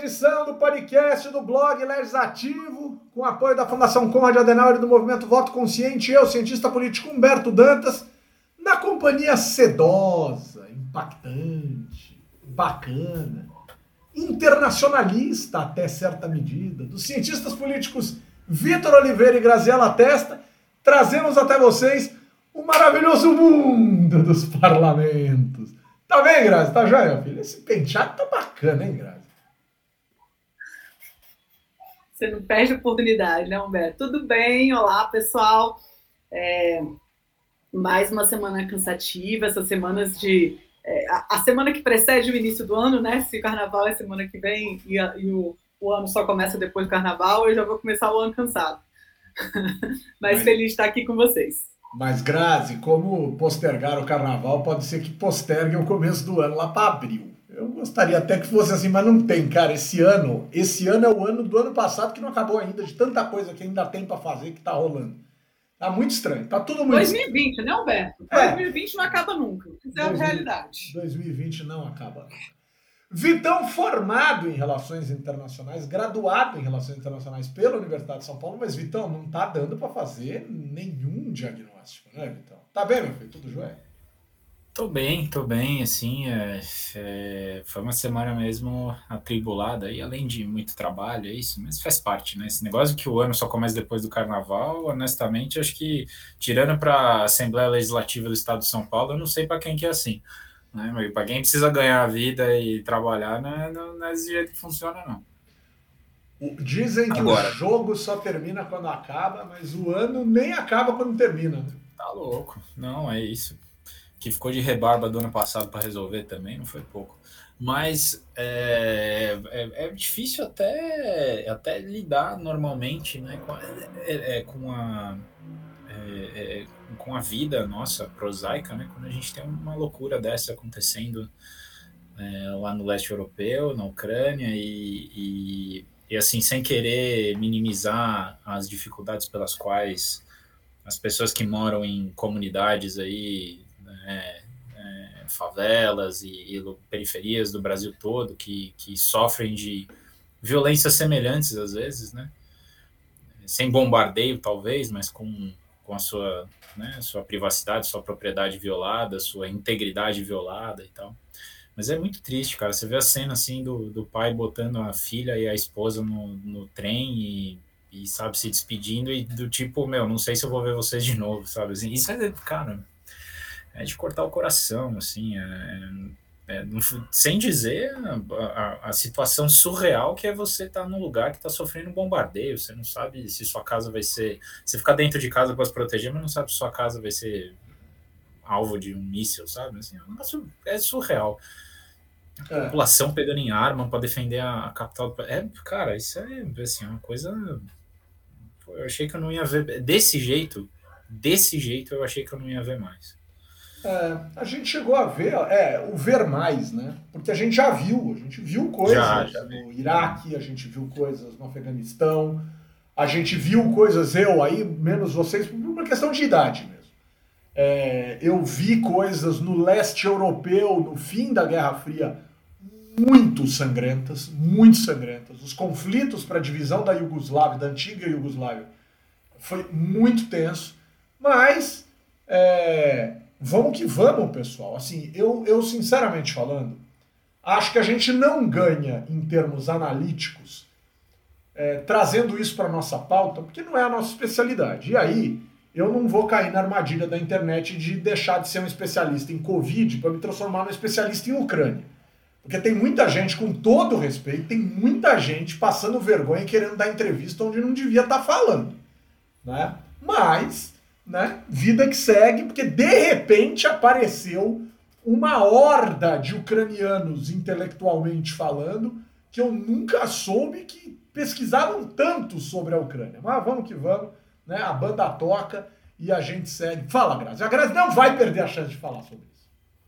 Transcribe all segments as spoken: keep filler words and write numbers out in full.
edição do podcast do blog Legislativo, com apoio da Fundação Konrad Adenauer e do Movimento Voto Consciente, eu, cientista político Humberto Dantas, na companhia sedosa, impactante, bacana, internacionalista até certa medida, dos cientistas políticos Vitor Oliveira e Graziela Testa, trazemos até vocês o maravilhoso mundo dos parlamentos. Tá bem, Grazi? Tá joia, filho? Esse penteado tá bacana, hein, Grazi? Você não perde a oportunidade, né, Humberto? Tudo bem? Olá, pessoal. É, mais uma semana cansativa, essas semanas de... É, a, a semana que precede o início do ano, né? Se o carnaval é semana que vem e, a, e o, o ano só começa depois do carnaval, eu já vou começar o ano cansado. Mas, Mas feliz de estar aqui com vocês. Mas, Grazi, como postergar o carnaval, pode ser que postergue o começo do ano lá para abril. Eu gostaria até que fosse assim, mas não tem, cara. Esse ano, esse ano é o ano do ano passado que não acabou ainda, de tanta coisa que ainda tem para fazer que tá rolando. Tá muito estranho, tá tudo muito dois mil e vinte, estranho. Né, Humberto? É. dois mil e vinte não acaba nunca. Isso é a realidade. dois mil e vinte não acaba nunca. Vitão, formado em Relações Internacionais, graduado em Relações Internacionais pela Universidade de São Paulo, mas, Vitão, não tá dando para fazer nenhum diagnóstico, né, Vitão? Tá bem, meu filho? Tudo jóia? Tô bem, tô bem, assim, é, é, foi uma semana mesmo atribulada, e além de muito trabalho, é isso, mas faz parte, né? Esse negócio que o ano só começa depois do carnaval, honestamente, acho que, tirando para a Assembleia Legislativa do Estado de São Paulo, eu não sei para quem que é assim. Né? Para quem precisa ganhar a vida e trabalhar, não é, não é desse jeito que funciona, não. Dizem que Agora, o jogo só termina quando acaba, mas o ano nem acaba quando termina. Tá louco. Não, é isso. Que ficou de rebarba do ano passado para resolver também, não foi pouco. Mas é, é, é difícil até, até lidar normalmente, né, com, é, é, com a... É, é, com a vida nossa prosaica, né? Quando a gente tem uma loucura dessa acontecendo é, lá no leste europeu, na Ucrânia, e, e, e assim, sem querer minimizar as dificuldades pelas quais as pessoas que moram em comunidades aí, né, é, favelas e, e periferias do Brasil todo, que, que sofrem de violências semelhantes às vezes, né? Sem bombardeio talvez, mas com com a sua, né, sua privacidade, sua propriedade violada, sua integridade violada e tal. Mas é muito triste, cara. Você vê a cena, assim, do, do pai botando a filha e a esposa no, no trem e, e, sabe, se despedindo e do tipo, meu, não sei se eu vou ver vocês de novo, sabe? Assim, isso é, cara, é de cortar o coração, assim, é... É, não, sem dizer a, a, a situação surreal que é você estar tá num lugar que está sofrendo um bombardeio, você não sabe se sua casa vai ser... Você fica dentro de casa para se proteger, mas não sabe se sua casa vai ser alvo de um míssil, sabe? Assim, é surreal. A é. população pegando em arma para defender a, a capital... É, cara, isso é assim, uma coisa... Eu achei que eu não ia ver... Desse jeito, desse jeito eu achei que eu não ia ver mais. É, a gente chegou a ver, é, o ver mais, né? Porque a gente já viu, a gente viu coisas já, já no Iraque, a gente viu coisas no Afeganistão, a gente viu coisas, eu aí, menos vocês, por uma questão de idade mesmo. É, eu vi coisas no leste europeu, no fim da Guerra Fria, muito sangrentas, muito sangrentas. Os conflitos para a divisão da Iugoslávia, da antiga Iugoslávia, foi muito tenso, mas... É, vamos que vamos, pessoal. Assim, eu, eu, sinceramente falando, acho que a gente não ganha em termos analíticos é, trazendo isso para a nossa pauta, porque não é a nossa especialidade. E aí, eu não vou cair na armadilha da internet de deixar de ser um especialista em Covid para me transformar num especialista em Ucrânia. Porque tem muita gente, com todo respeito, tem muita gente passando vergonha e querendo dar entrevista onde não devia estar falando. Né? Mas... Né? Vida que segue, porque de repente apareceu uma horda de ucranianos intelectualmente falando que eu nunca soube que pesquisavam tanto sobre a Ucrânia. Mas vamos que vamos, né? A banda toca e a gente segue. Fala, Grazi. A Grazi não vai perder a chance de falar sobre isso.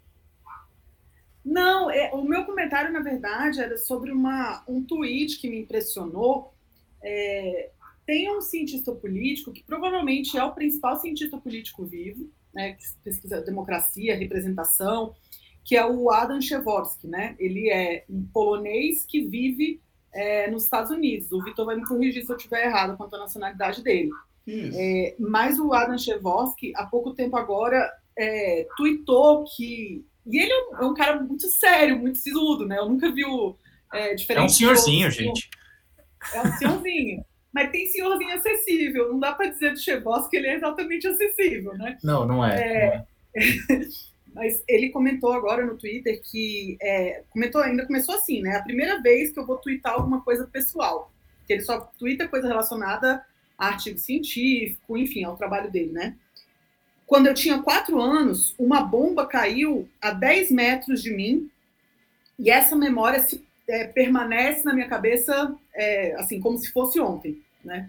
Não, é, o meu comentário, na verdade, era sobre uma, um tweet que me impressionou. É, tem um cientista político que provavelmente é o principal cientista político vivo, né, que pesquisa democracia, representação, que é o Adam Przeworski, né? Ele é um polonês que vive é, nos Estados Unidos. O Vitor vai me corrigir se eu estiver errado quanto à nacionalidade dele. É, mas o Adam Przeworski, há pouco tempo agora, é, tweetou que... E ele é um cara muito sério, muito sisudo, né? Eu nunca vi o... É, diferente é um senhorzinho, gente. É um senhorzinho. Mas tem senhorzinho acessível. Não dá para dizer do Przeworski que ele é exatamente acessível, né? Não, não é. é... Não é. Mas ele comentou agora no Twitter que... É, comentou, ainda começou assim, né? A primeira vez que eu vou tweetar alguma coisa pessoal. Que ele só twitta coisa relacionada a artigo científico, enfim, ao trabalho dele, né? Quando eu tinha quatro anos, uma bomba caiu a dez metros de mim e essa memória se, é, permanece na minha cabeça é, assim, como se fosse ontem, né?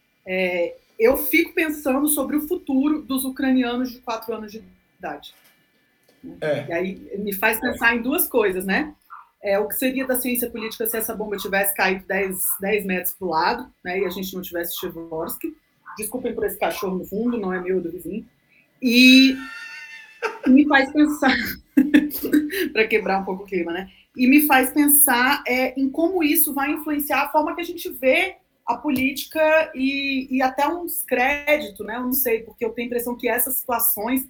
É, eu fico pensando sobre o futuro dos ucranianos de quatro anos de idade. É. E aí me faz pensar em duas coisas, né? É, o que seria da ciência política se essa bomba tivesse caído dez metros para o lado, né, e a gente não tivesse Przeworski. Desculpem por esse cachorro no fundo, não é meu, é do vizinho. E me faz pensar, para quebrar um pouco o clima, né? E me faz pensar é, em como isso vai influenciar a forma que a gente vê a política e, e até um descrédito, né? Eu não sei, porque eu tenho a impressão que essas situações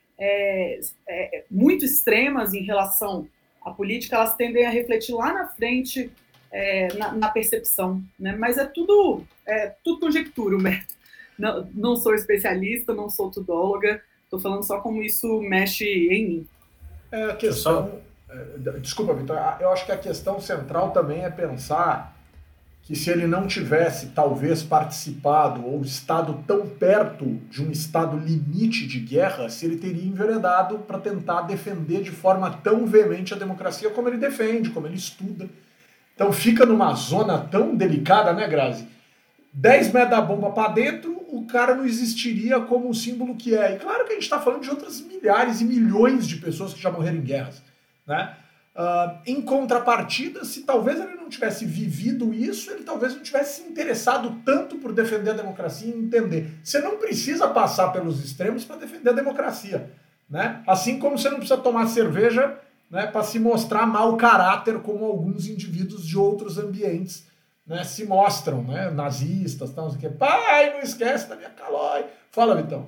é, é, muito extremas em relação à política, elas tendem a refletir lá na frente é, na, na percepção, né? Mas é tudo, é, tudo conjectura, Humberto. Não, não sou especialista, não sou tudóloga, estou falando só como isso mexe em mim. É a questão... Desculpa, Vitor, eu acho que a questão central também é pensar que se ele não tivesse, talvez, participado ou estado tão perto de um estado limite de guerra, se ele teria enveredado para tentar defender de forma tão veemente a democracia como ele defende, como ele estuda. Então fica numa zona tão delicada, né, Grazi? dez metros da bomba para dentro, o cara não existiria como o símbolo que é. E claro que a gente está falando de outras milhares e milhões de pessoas que já morreram em guerras, né? Uh, em contrapartida, se talvez ele não tivesse vivido isso, ele talvez não tivesse se interessado tanto por defender a democracia e entender. Você não precisa passar pelos extremos para defender a democracia, né? Assim como você não precisa tomar cerveja, né, para se mostrar mau caráter como alguns indivíduos de outros ambientes, né, se mostram, né, nazistas, tal, não sei o quê. Pai, não esquece da minha calói. Fala, Vitão.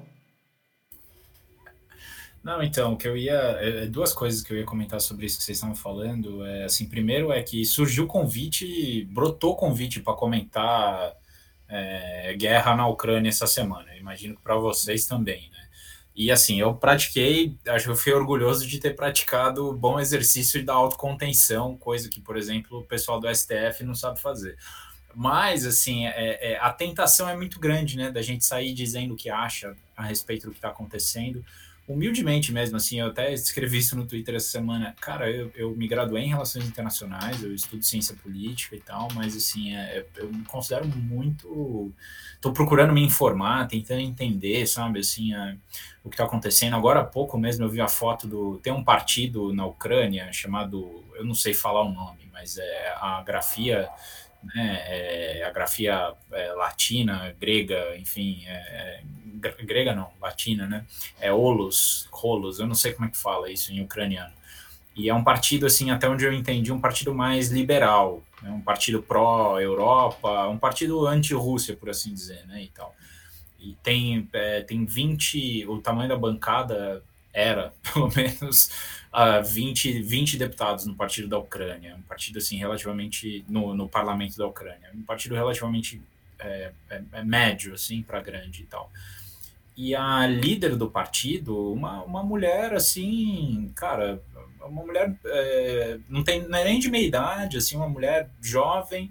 Não, então, o que eu ia... É, duas coisas que eu ia comentar sobre isso que vocês estavam falando. É, assim, primeiro é que surgiu o convite, brotou convite para comentar é, guerra na Ucrânia essa semana. Eu imagino que para vocês também, né? E assim, eu pratiquei, acho que eu fui orgulhoso de ter praticado bom exercício da autocontenção, coisa que, por exemplo, o pessoal do S T F não sabe fazer. Mas, assim, é, é, a tentação é muito grande, né, da gente sair dizendo o que acha a respeito do que está acontecendo. Humildemente mesmo, assim, eu até escrevi isso no Twitter essa semana. Cara, eu, eu me graduei em Relações Internacionais, eu estudo Ciência Política e tal, mas, assim, é, eu me considero muito... Estou procurando me informar, tentando entender, sabe, assim, é, o que está acontecendo. Agora há pouco mesmo eu vi a foto do... Tem um partido na Ucrânia chamado... Eu não sei falar o nome, mas é a grafia... Né, é, a grafia é, latina, grega, enfim, é, é, grega não, latina, né, é Olos, Rolos, eu não sei como é que fala isso em ucraniano, e é um partido, assim, até onde eu entendi, um partido mais liberal, né, um partido pró-Europa, um partido anti-Rússia, por assim dizer, né, e tal, e tem, é, tem vinte, o tamanho da bancada era, pelo menos, uh, vinte, vinte deputados no partido da Ucrânia, um partido, assim, relativamente, no, no parlamento da Ucrânia, um partido relativamente é, é, é médio, assim, para grande e tal. E a líder do partido, uma, uma mulher, assim, cara, uma mulher, é, não tem não é nem de meia idade, assim, uma mulher jovem,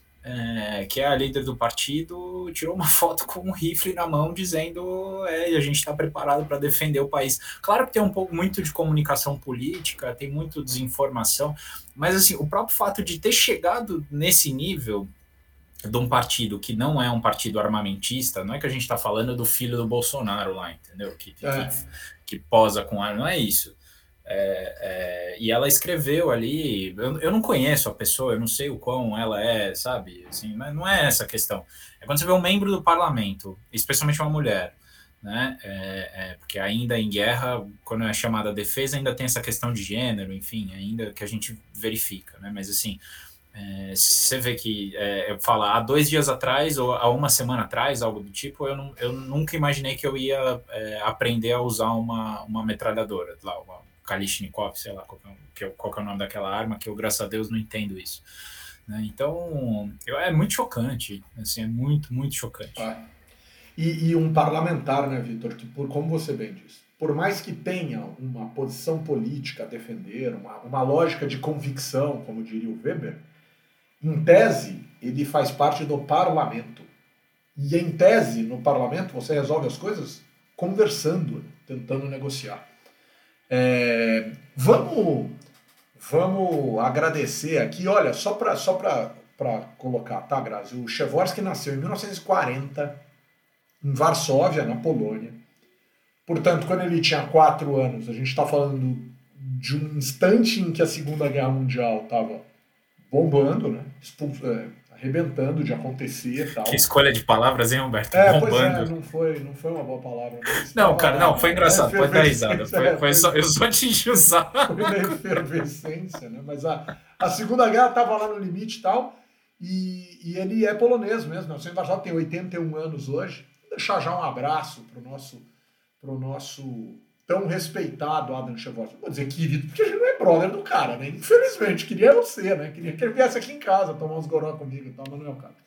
É, que é a líder do partido, tirou uma foto com um rifle na mão dizendo é, a gente está preparado para defender o país. Claro que tem um pouco muito de comunicação política, tem muito desinformação, mas assim, o próprio fato de ter chegado nesse nível de um partido que não é um partido armamentista, não é que a gente está falando do filho do Bolsonaro lá, entendeu? Que, é. que, que posa com arma, não é isso. É, é, e ela escreveu ali, eu, eu não conheço a pessoa, eu não sei o quão ela é, sabe, assim, mas não é essa a questão. É quando você vê um membro do parlamento, especialmente uma mulher, né, é, é, porque ainda em guerra, quando é chamada defesa, ainda tem essa questão de gênero, enfim, ainda que a gente verifica, né, mas assim, É, você vê que é, eu falo, há dois dias atrás ou há uma semana atrás, algo do tipo, eu, não, eu nunca imaginei que eu ia é, aprender a usar uma, uma metralhadora, lá, uma Kalashnikov, sei lá qual que, é, qual que é o nome daquela arma, que eu, graças a Deus, não entendo isso. Né? Então, eu, é muito chocante, assim, é muito, muito chocante. Ah. E, e um parlamentar, né, Vitor, que por, como você bem disse, por mais que tenha uma posição política a defender, uma, uma lógica de convicção, como diria o Weber, em tese, ele faz parte do parlamento. E em tese, no parlamento, você resolve as coisas conversando, tentando negociar. É, vamos, vamos agradecer aqui, olha, só para só para colocar, tá, Grazi? O Przeworski nasceu em mil novecentos e quarenta, em Varsóvia, na Polônia. Portanto, quando ele tinha quatro anos, a gente está falando de um instante em que a Segunda Guerra Mundial estava bombando, né? Expulso, é, arrebentando de acontecer e tal. Que escolha de palavras, hein, Humberto? É, bombando. Pois é, não foi, não foi uma boa palavra. Não, cara, não, foi engraçado, pode dar risada. Foi, foi, foi só, eu só te enchi o saco. Foi na efervescência, né? Mas a, a Segunda Guerra estava lá no limite e tal, e, e ele é polonês mesmo. O senhor Varsóvia tem oitenta e um anos hoje. Vou deixar já um abraço pro nosso, pro nosso tão respeitado Adam Przeworski. Não vou dizer querido, porque a gente não é brother do cara, né? Infelizmente, queria eu ser, né? Queria que ele viesse aqui em casa tomar uns goró comigo e tal, mas não é o caso.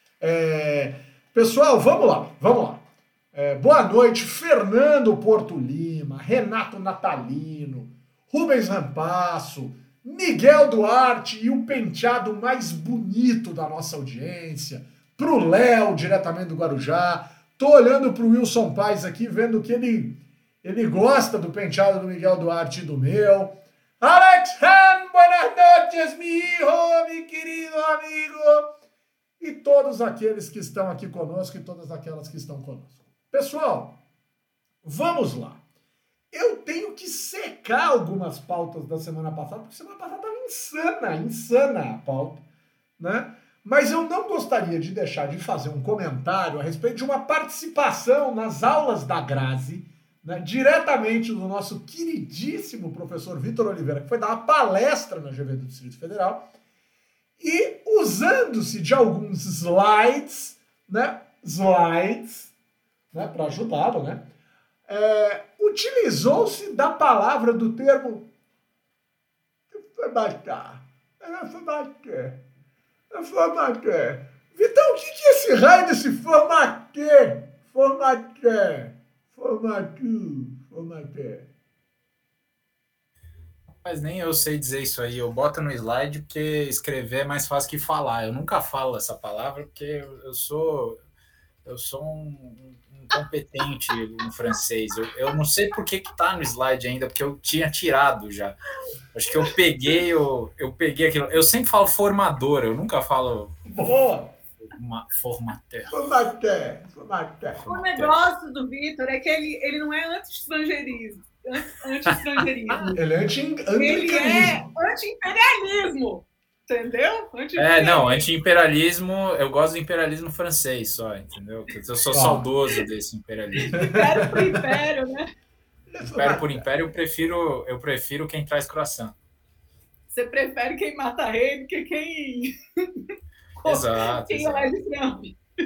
É... Pessoal, vamos lá, vamos lá. É, boa noite, Fernando Porto Lima, Renato Natalino, Rubens Rampasso, Miguel Duarte e o penteado mais bonito da nossa audiência, pro Léo, diretamente do Guarujá. Tô olhando pro Wilson Paes aqui, vendo que ele, ele gosta do penteado do Miguel Duarte e do meu. Alex Han, buenas noches, mi hijo, mi querido amigo. E todos aqueles que estão aqui conosco e todas aquelas que estão conosco. Pessoal, vamos lá. Eu tenho que secar algumas pautas da semana passada, porque semana passada estava insana, insana a pauta, né? Mas eu não gostaria de deixar de fazer um comentário a respeito de uma participação nas aulas da Grazi, né, diretamente do nosso queridíssimo professor Vitor Oliveira, que foi dar uma palestra na G V do Distrito Federal, e usando-se de alguns slides, né, slides, né, para ajudá-lo, né, é, utilizou-se da palavra, do termo formatar, formatar, formatar. Vitão, o que que é esse raio desse formatar, formatar, formatar, formatar? Mas nem eu sei dizer isso aí, eu boto no slide porque escrever é mais fácil que falar. Eu nunca falo essa palavra porque eu, eu sou eu sou um, um incompetente no francês. Eu, eu não sei por que que tá no slide ainda, porque eu tinha tirado já. Acho que eu peguei, eu, eu peguei aquilo. Eu sempre falo formador, eu nunca falo... Boa! Uma, formateur. Formateur, formateur. O negócio do Vitor é que ele, ele não é anti-estrangeirismo. Anti-estrangeirismo. Ele é anti-imperialismo. Ele é anti-imperialismo. Entendeu? É, não, anti-imperialismo, eu gosto do imperialismo francês só, entendeu? Eu sou saudoso desse imperialismo. Império por império, né? Império por império, eu prefiro, eu prefiro quem traz croissant. Você prefere quem mata rei do que quem... Exato. Quem elege Trump.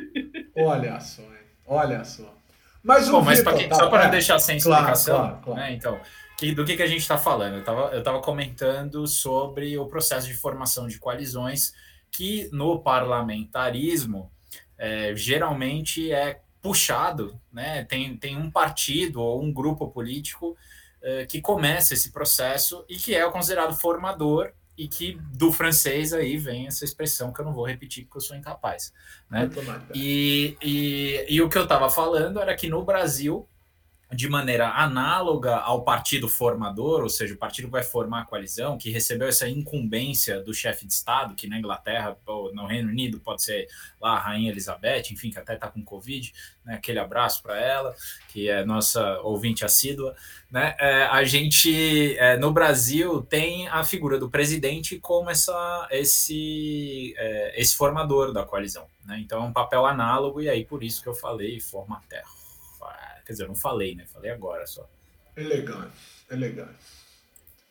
Olha só, hein? Olha só. Mas, Bom, mas Vitor, quem, tá, só para é, deixar sem explicação, claro, claro, claro. Né, então, que, do que, que a gente está falando? Eu estava eu tava comentando sobre o processo de formação de coalizões que no parlamentarismo é, geralmente é puxado, né? Tem, tem um partido ou um grupo político é, que começa esse processo e que é o considerado formador, e que do francês aí vem essa expressão que eu não vou repetir porque eu sou incapaz, né? E, e, e o que eu estava falando era que no Brasil, de maneira análoga ao partido formador, ou seja, o partido que vai formar a coalizão, que recebeu essa incumbência do chefe de Estado, que na Inglaterra ou no Reino Unido pode ser lá a Rainha Elizabeth, enfim, que até está com Covid, né? Aquele abraço para ela, que é nossa ouvinte assídua, né? É, a gente, é, no Brasil, tem a figura do presidente como essa, esse, é, esse formador da coalizão, né? Então é um papel análogo, e aí por isso que eu falei formateur. Quer dizer, eu não falei, né? Falei agora só. Elegante, elegante.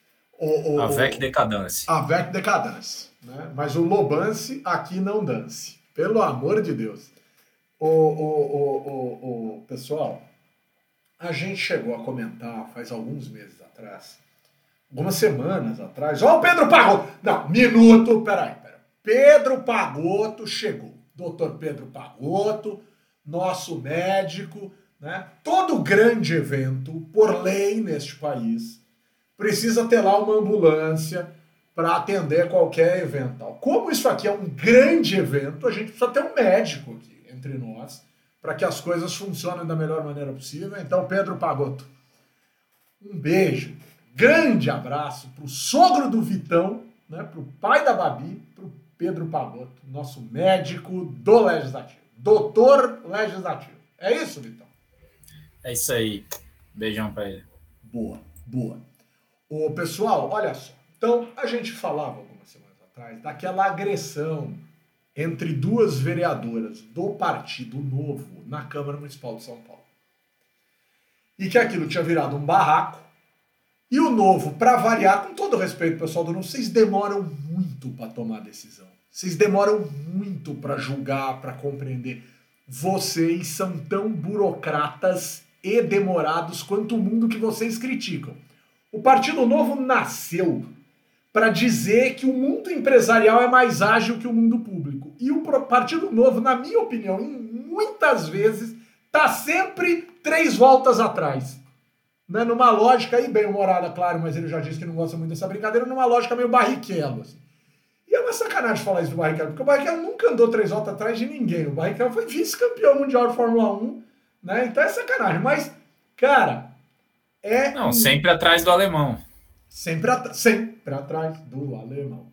O, o, Avec decadence. Avec decadence. Né? Mas o Lobance aqui não dance. Pelo amor de Deus. O, o, o, o, o, pessoal, a gente chegou a comentar faz alguns meses atrás, algumas semanas atrás. Ó, o Pedro Pagotto! Não, minuto, peraí, peraí. Pedro Pagotto chegou. doutor Pedro Pagotto, nosso médico, né? Todo grande evento, por lei neste país, precisa ter lá uma ambulância para atender qualquer evento. Como isso aqui é um grande evento, a gente precisa ter um médico aqui entre nós para que as coisas funcionem da melhor maneira possível. Então, Pedro Pagotto, um beijo, grande abraço para o sogro do Vitão, né, para o pai da Babi, para o Pedro Pagotto, nosso médico do Legislativo, doutor Legislativo. É isso, Vitão? É isso aí. Beijão para ele. Boa, boa. Ô, pessoal, olha só. Então, a gente falava algumas semanas atrás daquela agressão entre duas vereadoras do Partido Novo na Câmara Municipal de São Paulo. E que aquilo tinha virado um barraco. E o Novo, para variar, com todo respeito, pessoal do Novo, vocês demoram muito para tomar decisão. Vocês demoram muito para julgar, para compreender. Vocês são tão burocratas e demorados quanto o mundo que vocês criticam. O Partido Novo nasceu para dizer que o mundo empresarial é mais ágil que o mundo público. E o Partido Novo, na minha opinião, muitas vezes, está sempre três voltas atrás. Né? Numa lógica aí, bem-humorada, claro, mas ele já disse que não gosta muito dessa brincadeira, numa lógica meio Barrichello. Assim. E é uma sacanagem falar isso do Barrichello, porque o Barrichello nunca andou três voltas atrás de ninguém. O Barrichello foi vice-campeão mundial de Fórmula um, né? Então é sacanagem. Mas, cara, é... Não, sempre atrás do alemão. Sempre, at sempre atrás do alemão.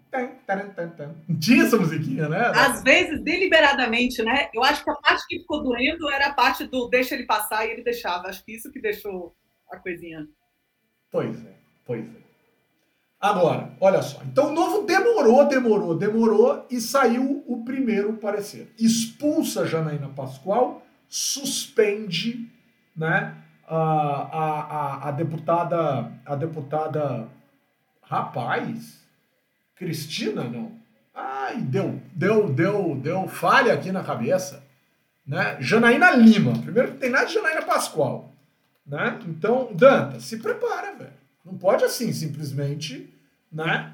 Tinha essa musiquinha, né? Às vezes, deliberadamente, né? Eu acho que a parte que ficou doendo era a parte do deixa ele passar e ele deixava. Acho que isso que deixou a coisinha. Pois é, pois é. Agora, olha só. Então o Novo demorou, demorou, demorou e saiu o primeiro parecer. Expulsa Janaína Pascoal, suspende, né? A, a, a, a deputada, a deputada, rapaz, Cristina, não. Ai, deu, deu, deu, deu falha aqui na cabeça, né? Janaína Lima, primeiro que tem nada de Janaína Pascoal, né? Então, Danta, se prepara, velho. Não pode assim, simplesmente, né?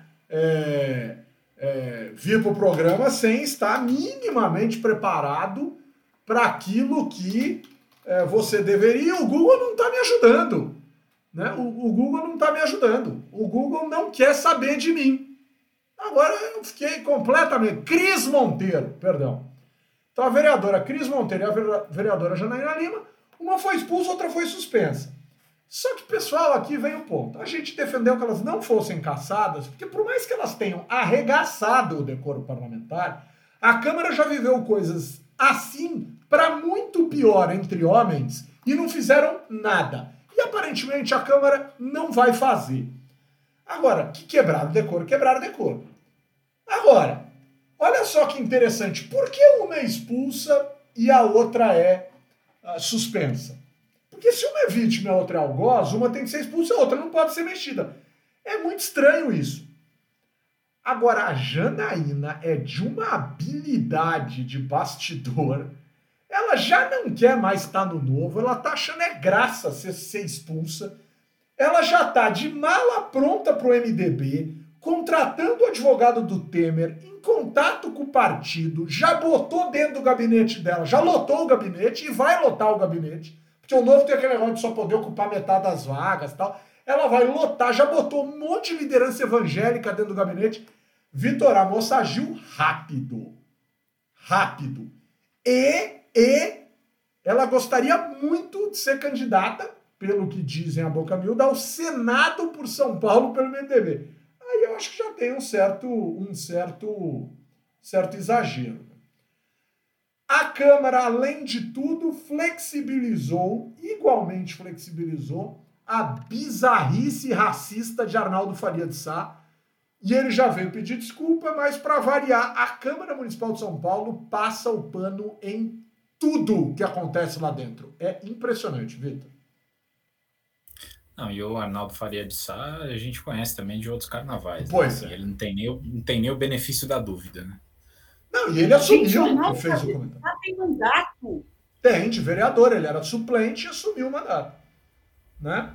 É, é, vir pro programa sem estar minimamente preparado para aquilo que É, você deveria, o Google não está me ajudando. Né? O, o Google não está me ajudando. O Google não quer saber de mim. Agora eu fiquei completamente... Cris Monteiro, perdão. Então a vereadora Cris Monteiro e a vereadora Janaína Lima, uma foi expulsa, outra foi suspensa. Só que, pessoal, aqui vem o ponto. A gente defendeu que elas não fossem caçadas, porque por mais que elas tenham arregaçado o decoro parlamentar, a Câmara já viveu coisas assim... para muito pior entre homens, e não fizeram nada. E aparentemente a Câmara não vai fazer. Agora, que quebraram decoro? Quebraram decoro. Agora, olha só que interessante. Por que uma é expulsa e a outra é uh, suspensa? Porque se uma é vítima e a outra é algoz, uma tem que ser expulsa e a outra não pode ser mexida. É muito estranho isso. Agora, a Janaína é de uma habilidade de bastidor. Ela já não quer mais estar no Novo, ela tá achando é graça ser, ser expulsa. Ela já tá de mala pronta pro M D B, contratando o advogado do Temer, em contato com o partido, já botou dentro do gabinete dela, já lotou o gabinete e vai lotar o gabinete, porque o Novo tem aquele negócio de só poder ocupar metade das vagas e tal. Ela vai lotar, já botou um monte de liderança evangélica dentro do gabinete. Vitor, a moça agiu rápido. Rápido. E... E ela gostaria muito de ser candidata, pelo que dizem a boca miúda, ao Senado por São Paulo pelo M D B. Aí eu acho que já tem um certo, um certo, certo exagero. A Câmara, além de tudo, flexibilizou, igualmente flexibilizou, a bizarrice racista de Arnaldo Faria de Sá. E ele já veio pedir desculpa, mas para variar, a Câmara Municipal de São Paulo passa o pano em tudo que acontece lá dentro. É impressionante, Vitor. Não, e o Arnaldo Faria de Sá, a gente conhece também de outros carnavais. Pois né? é. Ele não tem, nem, não tem nem o benefício da dúvida, né? Não, e ele assumiu gente, o Arnaldo que fez Faria o comentário. Já tem mandato. Tem, de vereador, ele era suplente e assumiu o mandato. Né?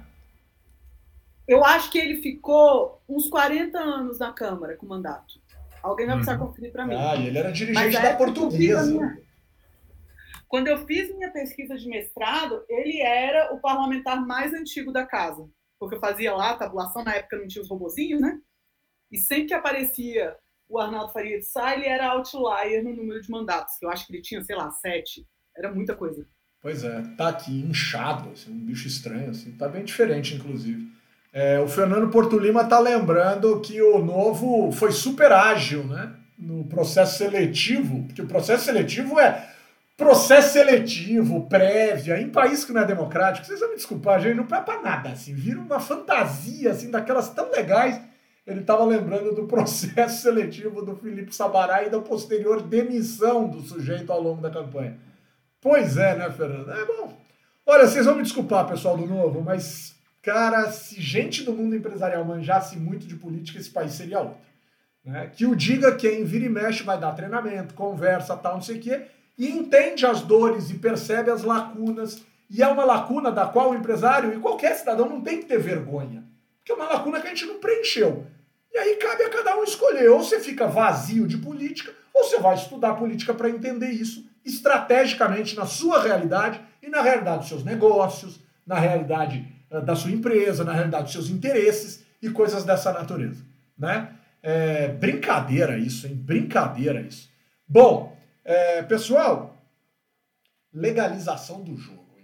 Eu acho que ele ficou uns quarenta anos na Câmara com mandato. Alguém vai precisar Uhum. conferir para mim. Ah, e ele era dirigente Mas a da época que eu fiz a Portuguesa. minha- Quando eu fiz minha pesquisa de mestrado, ele era o parlamentar mais antigo da casa. Porque eu fazia lá a tabulação, na época não tinha os robozinhos, né? E sempre que aparecia o Arnaldo Faria de Sá, ele era outlier no número de mandatos, que eu acho que ele tinha, sei lá, sete. Era muita coisa. Pois é, tá aqui inchado, assim, um bicho estranho, assim, tá bem diferente, inclusive. É, o Fernando Porto Lima tá lembrando que o Novo foi super ágil, né? No processo seletivo, porque o processo seletivo é processo seletivo, prévia, em país que não é democrático, vocês vão me desculpar, gente, não é pra nada, assim, vira uma fantasia, assim, daquelas tão legais. Ele estava lembrando do processo seletivo do Felipe Sabará e da posterior demissão do sujeito ao longo da campanha. Pois é, né, Fernando? É bom. Olha, vocês vão me desculpar, pessoal do Novo, mas, cara, se gente do mundo empresarial manjasse muito de política, esse país seria outro. Né? Que o diga quem vira e mexe vai dar treinamento, conversa, tal, não sei o quê, e entende as dores e percebe as lacunas, e é uma lacuna da qual o empresário e qualquer cidadão não tem que ter vergonha, porque é uma lacuna que a gente não preencheu. E aí cabe a cada um escolher, ou você fica vazio de política, ou você vai estudar política para entender isso estrategicamente na sua realidade e na realidade dos seus negócios, na realidade da sua empresa, na realidade dos seus interesses e coisas dessa natureza. Né? É, brincadeira isso, hein? Brincadeira isso. Bom, é, pessoal, legalização do jogo. Hein?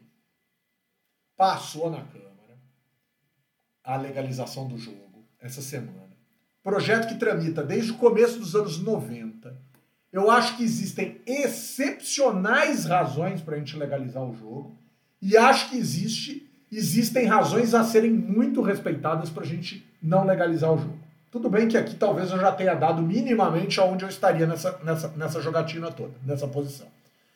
Passou na Câmara a legalização do jogo essa semana. Projeto que tramita desde o começo dos anos noventa. Eu acho que existem excepcionais razões para a gente legalizar o jogo e acho que existe, existem razões a serem muito respeitadas para a gente não legalizar o jogo. Tudo bem que aqui talvez eu já tenha dado minimamente aonde eu estaria nessa, nessa, nessa jogatina toda, nessa posição.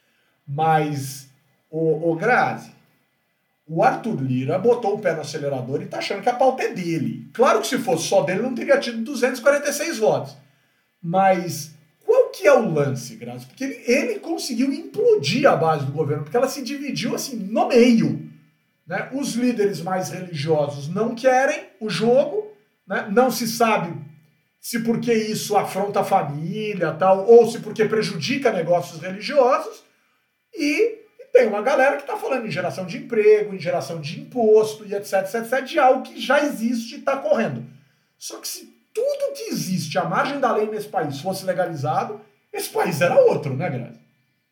Mas, o, o Grazi, o Arthur Lira botou o pé no acelerador e tá achando que a pauta é dele. Claro que se fosse só dele não teria tido duzentos e quarenta e seis votos. Mas qual que é o lance, Grazi? Porque ele, ele conseguiu implodir a base do governo, porque ela se dividiu assim no meio. Né? Os líderes mais religiosos não querem o jogo, né? Não se sabe se porque isso afronta a família, tal, ou se porque prejudica negócios religiosos, e tem uma galera que está falando em geração de emprego, em geração de imposto e etc, etc, etc, de algo que já existe e está correndo. Só que se tudo que existe à margem da lei nesse país fosse legalizado, esse país era outro, né, Grazi?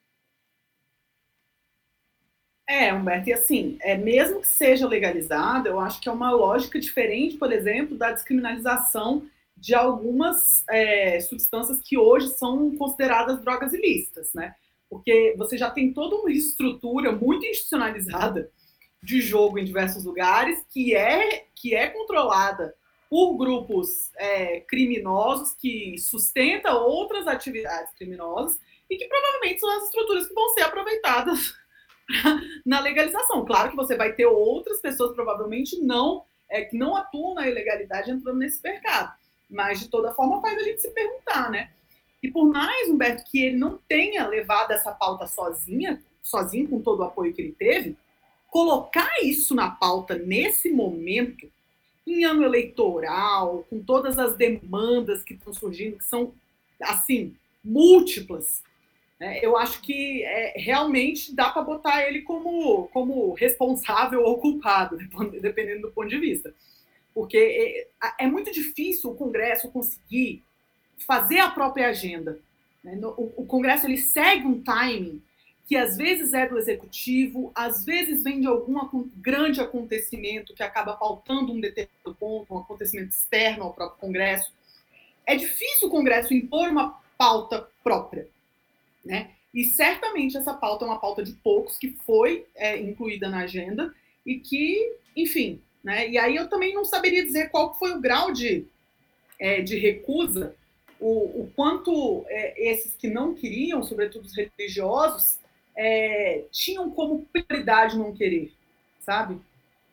É, Humberto, e assim, é, mesmo que seja legalizado, eu acho que é uma lógica diferente, por exemplo, da descriminalização de algumas é, substâncias que hoje são consideradas drogas ilícitas, né? Porque você já tem toda uma estrutura muito institucionalizada de jogo em diversos lugares que é, que é controlada por grupos é, criminosos que sustentam outras atividades criminosas e que provavelmente são as estruturas que vão ser aproveitadas na legalização. Claro que você vai ter outras pessoas, provavelmente não, é, que não atuam na ilegalidade entrando nesse mercado. Mas, de toda forma, faz a gente se perguntar, né? E por mais, Humberto, que ele não tenha levado essa pauta sozinha, sozinho com todo o apoio que ele teve, colocar isso na pauta nesse momento, em ano eleitoral, com todas as demandas que estão surgindo, que são, assim, múltiplas, né? Eu acho que é, realmente dá para botar ele como, como responsável ou culpado, dependendo do ponto de vista. Porque é, é muito difícil o Congresso conseguir fazer a própria agenda. O Congresso ele segue um timing que às vezes é do executivo, às vezes vem de algum grande acontecimento que acaba pautando um determinado ponto, um acontecimento externo ao próprio Congresso. É difícil o Congresso impor uma pauta própria, né? E certamente essa pauta é uma pauta de poucos que foi é, incluída na agenda e que, enfim, né? E aí eu também não saberia dizer qual foi o grau de, é, de recusa, o, o quanto é, esses que não queriam, sobretudo os religiosos, é, tinham como prioridade não querer, sabe?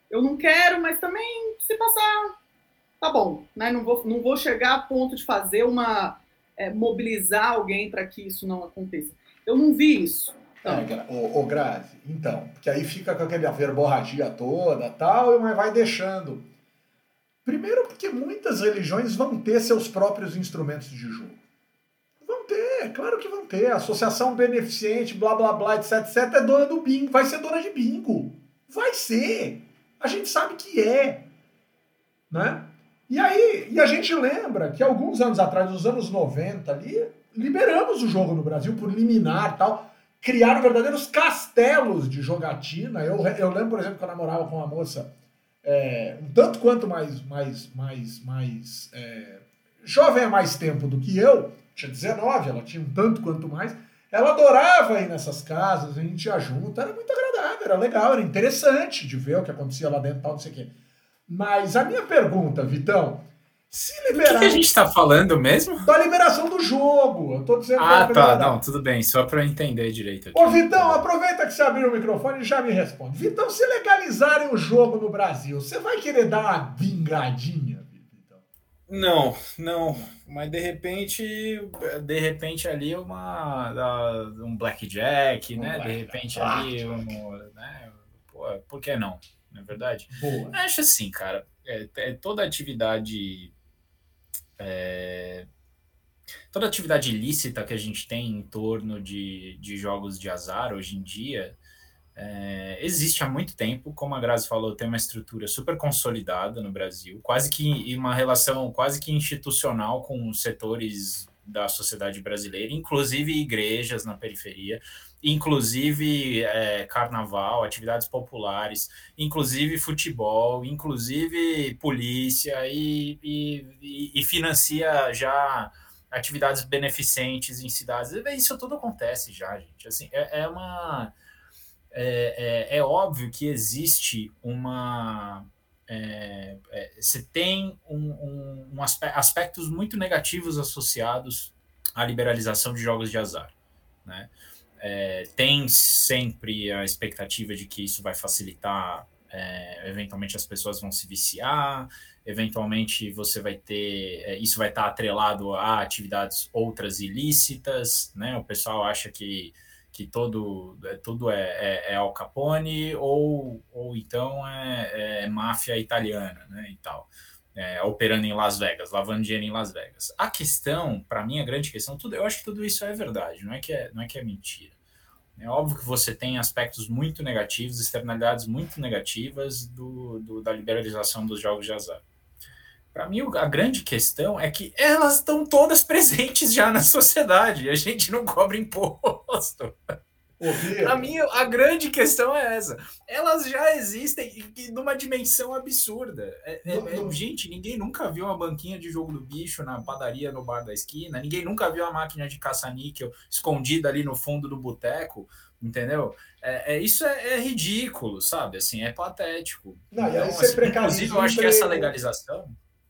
eu não quero, mas também se passar, tá bom, né? Não vou, não vou chegar a ponto de fazer uma... É, mobilizar alguém para que isso não aconteça. Eu não vi isso. Então. É, o, o Grazi, então, porque aí fica com aquela verborragia toda tal, mas vai deixando. Primeiro porque muitas religiões vão ter seus próprios instrumentos de jogo. Vão ter, claro que vão ter. Associação beneficente, blá, blá, blá, etc, etc, é dona do bingo, vai ser dona de bingo. Vai ser. A gente sabe que é. Né? E aí, e a gente lembra que alguns anos atrás, nos anos noventa ali, liberamos o jogo no Brasil por liminar e tal. Criaram verdadeiros castelos de jogatina. Eu, eu lembro, por exemplo, que eu namorava com uma moça é, um tanto quanto mais, mais, mais, mais é, jovem há mais tempo do que eu, tinha dezenove, ela tinha um tanto quanto mais. Ela adorava ir nessas casas, a gente ia junto, era muito agradável, era legal, era interessante de ver o que acontecia lá dentro e tal, não sei o quê. Mas a minha pergunta, Vitão, se liberar... O que, que a gente está falando mesmo? Da liberação do jogo. Eu tô dizendo ah, tá. Não, tudo bem. Só para eu entender direito. Aqui. Ô, Vitão, aproveita que você abriu o microfone e já me responde. Vitão, se legalizarem o jogo no Brasil, você vai querer dar uma vingadinha, Vitão? Não, não. Mas de repente, de repente ali uma, um blackjack, um né? Black, de repente black, ali black. um... Né? Pô, por que não? Não é verdade? Boa. Acho assim, cara, é, é toda atividade é, toda atividade ilícita que a gente tem em torno de, de jogos de azar hoje em dia é, existe há muito tempo, como a Grazi falou, tem uma estrutura super consolidada no Brasil, quase que uma relação quase que institucional com os setores da sociedade brasileira, inclusive igrejas na periferia, inclusive é, carnaval, atividades populares, inclusive futebol, inclusive polícia e, e, e financia já atividades beneficentes em cidades. Isso tudo acontece já, gente. Assim, é, é uma... É, é, é óbvio que existe uma... É, é, você tem um, um, um aspe- aspectos muito negativos associados à liberalização de jogos de azar, né? É, tem sempre a expectativa de que isso vai facilitar, é, eventualmente as pessoas vão se viciar, eventualmente você vai ter, é, isso vai estar atrelado a atividades outras ilícitas, né? O pessoal acha que, que todo, tudo é, é, é Al Capone ou, ou então é, é máfia italiana, né? E tal. É, operando em Las Vegas, lavando dinheiro em Las Vegas. A questão, para mim, a grande questão, tudo, eu acho que tudo isso é verdade, não é que é, não é, que é mentira. É óbvio que você tem aspectos muito negativos, externalidades muito negativas do, do, da liberalização dos jogos de azar. Para mim, a grande questão é que elas estão todas presentes já na sociedade, a gente não cobra imposto. Para mim, a grande questão é essa. Elas já existem numa dimensão absurda. É, é, é, gente, ninguém nunca viu uma banquinha de jogo do bicho na padaria no bar da esquina. Ninguém nunca viu uma máquina de caça-níquel escondida ali no fundo do boteco. Entendeu? É, é, isso é, é ridículo, sabe? Assim, é patético. Não, então, e aí você assim, inclusive, eu acho que essa legalização...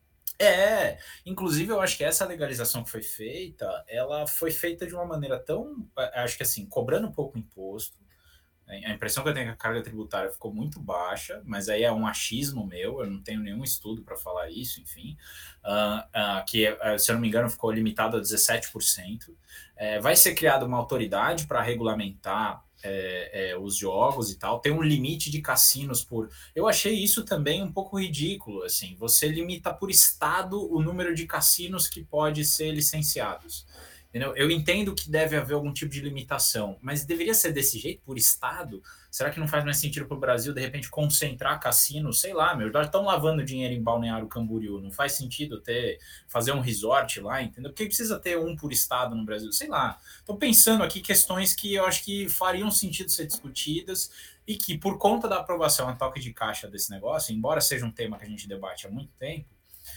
É, inclusive eu acho que essa legalização que foi feita, ela foi feita de uma maneira tão, acho que assim, cobrando um pouco imposto. A impressão que eu tenho é que a carga tributária ficou muito baixa, mas aí é um achismo meu, eu não tenho nenhum estudo para falar isso, enfim, uh, uh, que, uh, se eu não me engano, ficou limitado a dezessete por cento. É, vai ser criada uma autoridade para regulamentar É, é, os jogos e tal, tem um limite de cassinos por... Eu achei isso também um pouco ridículo, assim, você limita por estado o número de cassinos que pode ser licenciados, entendeu? Eu entendo que deve haver algum tipo de limitação, mas deveria ser desse jeito, por estado? Será que não faz mais sentido para o Brasil, de repente, concentrar cassinos? Sei lá, meu, já estão lavando dinheiro em Balneário Camboriú, não faz sentido ter, fazer um resort lá, entendeu? Porque precisa ter um por estado no Brasil? Sei lá, estou pensando aqui questões que eu acho que fariam sentido ser discutidas e que, por conta da aprovação a toque de caixa desse negócio, embora seja um tema que a gente debate há muito tempo,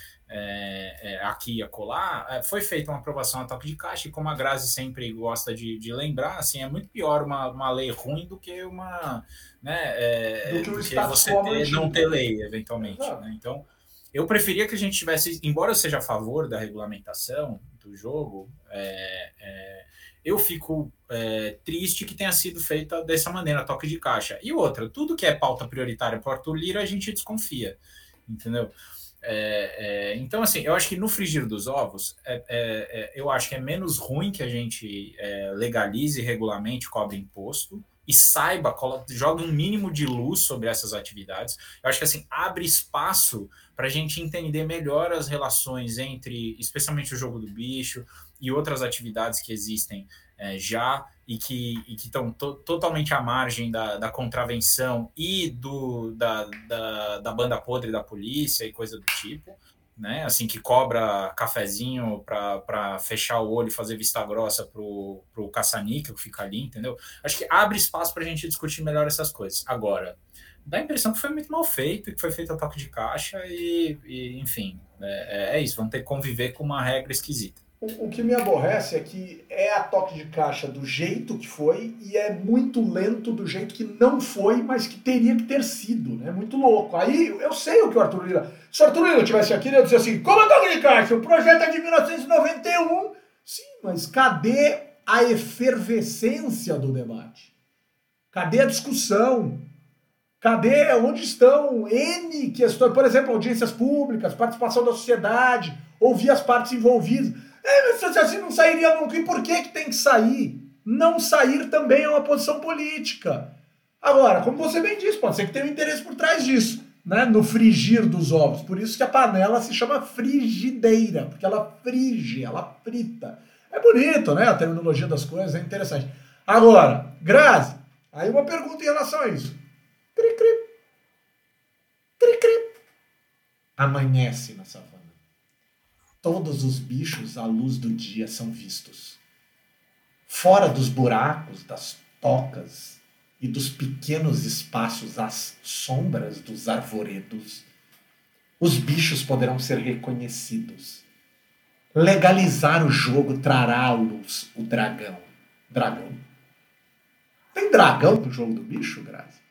É, é, aqui e acolá, é, foi feita uma aprovação a toque de caixa, e como a Grazi sempre gosta de, de lembrar, assim, é muito pior uma, uma lei ruim do que uma, né, é, do que, do que você ter, não ter lei, eventualmente, né? Então, eu preferia que a gente tivesse, embora eu seja a favor da regulamentação do jogo, é, é, eu fico é, triste que tenha sido feita dessa maneira, toque de caixa. E outra, tudo que é pauta prioritária para o Arthur Lira, a gente desconfia, entendeu? É, é, então, assim, eu acho que no frigir dos ovos, é, é, é, eu acho que é menos ruim que a gente é, legalize, regulamente, cobre imposto e saiba, joga um mínimo de luz sobre essas atividades. Eu acho que, assim, abre espaço para a gente entender melhor as relações entre, especialmente o jogo do bicho e outras atividades que existem é, já e que estão to, totalmente à margem da, da contravenção e do, da, da, da banda podre da polícia e coisa do tipo, né? Assim, que cobra cafezinho para fechar o olho e fazer vista grossa pro, pro caça-níquel que fica ali, entendeu? Acho que abre espaço para a gente discutir melhor essas coisas. Agora, dá a impressão que foi muito mal feito, que foi feito a toque de caixa e, e enfim, é, é isso, vamos ter que conviver com uma regra esquisita. O, o que me aborrece é que é a toque de caixa do jeito que foi e é muito lento do jeito que não foi, mas que teria que ter sido, né? Muito louco. Aí eu sei o que o Arthur Lira... Se o Arthur Lira estivesse aqui, ele ia dizer assim, como a toque de caixa? O projeto é de mil novecentos e noventa e um. Sim, mas cadê a efervescência do debate? Cadê a discussão? Cadê? Onde estão N questões? Por exemplo, audiências públicas, participação da sociedade, ouvir as partes envolvidas. É, mas assim não sairia nunca. E por que que tem que sair? Não sair também é uma posição política. Agora, como você bem disse, pode ser que tenha um interesse por trás disso, né? No frigir dos ovos. Por isso que a panela se chama frigideira, porque ela frige, ela frita. É bonito, né? A terminologia das coisas é interessante. Agora, Grazi, aí uma pergunta em relação a isso. Cri, cri. Cri, cri. Amanhece na savana. Todos os bichos à luz do dia são vistos. Fora dos buracos, das tocas e dos pequenos espaços às sombras dos arvoredos, os bichos poderão ser reconhecidos. Legalizar o jogo trará à luz o dragão. Dragão? Tem dragão no jogo do bicho, Grazi?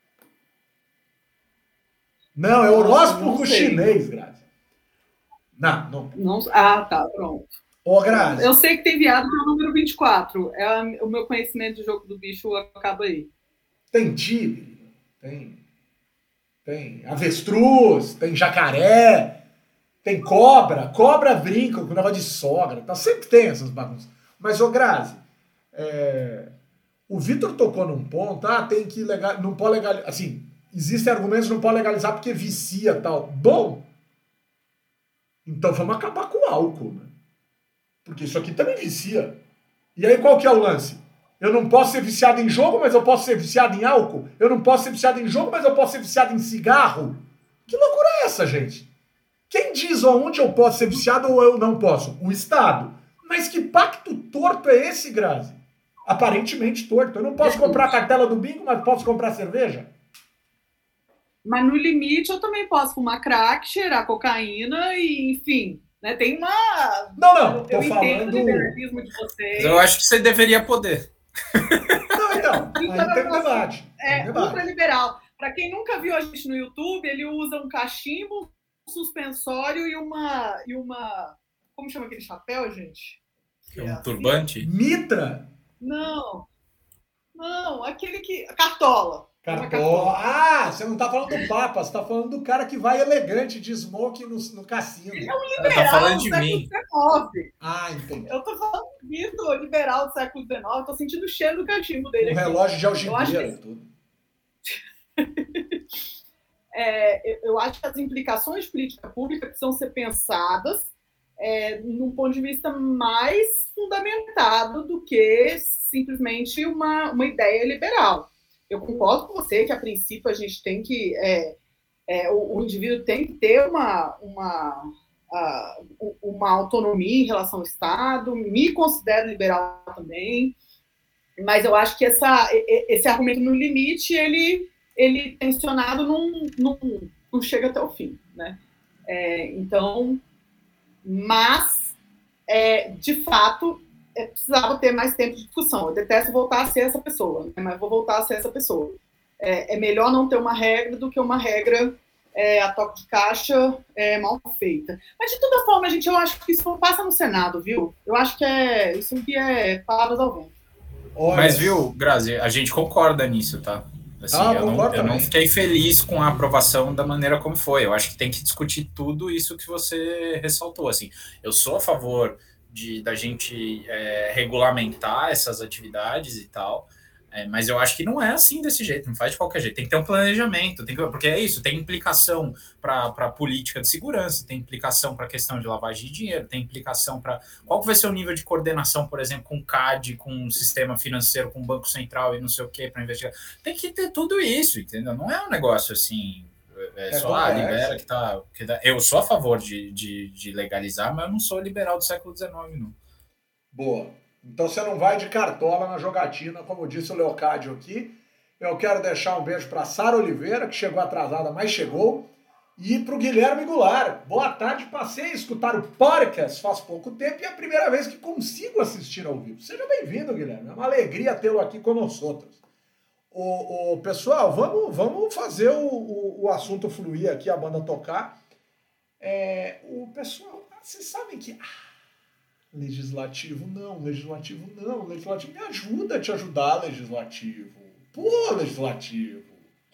Não, é horóscopo chinês, Grazi. Não, não. não. Ah, tá, pronto. Ô, Grazi. Eu sei que tem viado no número vinte e quatro. É, o meu conhecimento de jogo do bicho acaba aí. Tem tigre, tem, tem avestruz, tem jacaré, tem cobra. Cobra brinca com o negócio de sogra. Tá? Sempre tem essas bagunças. Mas, ô, Grazi, é... o Vitor tocou num ponto, ah, tem que legal, não pode legalizar, assim, existem argumentos que não pode legalizar porque vicia e tal. Bom, então vamos acabar com o álcool, né? Porque isso aqui também vicia. E aí qual que é o lance? Eu não posso ser viciado em jogo, mas eu posso ser viciado em álcool? Eu não posso ser viciado em jogo, mas eu posso ser viciado em cigarro? Que loucura é essa, gente? Quem diz onde eu posso ser viciado ou eu não posso? O Estado. Mas que pacto torto é esse, Grazi? Aparentemente torto. Eu não posso comprar a cartela do bingo, mas posso comprar cerveja? Mas no limite eu também posso fumar crack, cheirar cocaína e, enfim, né? Tem uma... Não, não, eu tô entendo falando... o liberalismo de vocês. Eu acho que você deveria poder. Não, então, aí tem um debate. É, tem um debate. ultraliberal. Para quem nunca viu a gente no YouTube, ele usa um cachimbo, um suspensório e uma... E uma como chama aquele chapéu, gente? É um turbante? Mitra? Não. Não, aquele que... Cartola. Cartola. Ah, você não tá falando do Papa, você tá falando do cara que vai elegante de smoke no, no cassino. Ele é um liberal tá falando de do século mim. dezenove. Ah, entendi. Eu tô falando do liberal do século dezenove, eu tô sentindo o cheiro do cachimbo dele. Um aqui. relógio de algibeira que... e tudo. é, eu acho que as implicações de política pública precisam ser pensadas é, num ponto de vista mais fundamentado do que simplesmente uma, uma ideia liberal. Eu concordo com você que, a princípio, a gente tem que... É, é, o, o indivíduo tem que ter uma, uma, uh, uma autonomia em relação ao Estado, me considero liberal também, mas eu acho que essa, esse argumento no limite, ele, ele tensionado não, não, não chega até o fim, né? É, então, mas, é, de fato... Eu precisava ter mais tempo de discussão. Eu detesto voltar a ser essa pessoa, né? Mas vou voltar a ser essa pessoa. É, é melhor não ter uma regra do que uma regra é, a toque de caixa é mal feita. Mas, de toda forma, gente, eu acho que isso passa no Senado, viu? Eu acho que é isso aqui é palavras ao vento. Mas, viu, Grazi, a gente concorda nisso, tá? Assim, ah, eu, não, eu não fiquei feliz com a aprovação da maneira como foi. Eu acho que tem que discutir tudo isso que você ressaltou. Assim, eu sou a favor de da gente é, regulamentar essas atividades e tal, é, mas eu acho que não é assim desse jeito, não faz de qualquer jeito. Tem que ter um planejamento, tem que, porque é isso, tem implicação para a política de segurança, tem implicação para a questão de lavagem de dinheiro, tem implicação para qual vai ser o nível de coordenação, por exemplo, com o C A D, com o sistema financeiro, com o Banco Central e não sei o que para investigar. Tem que ter tudo isso, entendeu? Não é um negócio assim, é, é só ah, libera que tá, que tá. Eu sou a favor de, de, de legalizar, mas eu não sou liberal do século dezenove, não. Boa. Então você não vai de cartola na jogatina, como disse o Leocádio aqui. Eu quero deixar um beijo para Sara Oliveira, que chegou atrasada, mas chegou. E para o Guilherme Goulart. Boa tarde, passei a escutar o podcast faz pouco tempo e é a primeira vez que consigo assistir ao vivo. Seja bem-vindo, Guilherme. É uma alegria tê-lo aqui conosco outros. O, o, pessoal, vamos, vamos fazer o, o, o assunto fluir aqui, a banda tocar. É, o pessoal, vocês sabem que... Legislativo não, legislativo não, legislativo me ajuda a te ajudar, legislativo. Pô, legislativo.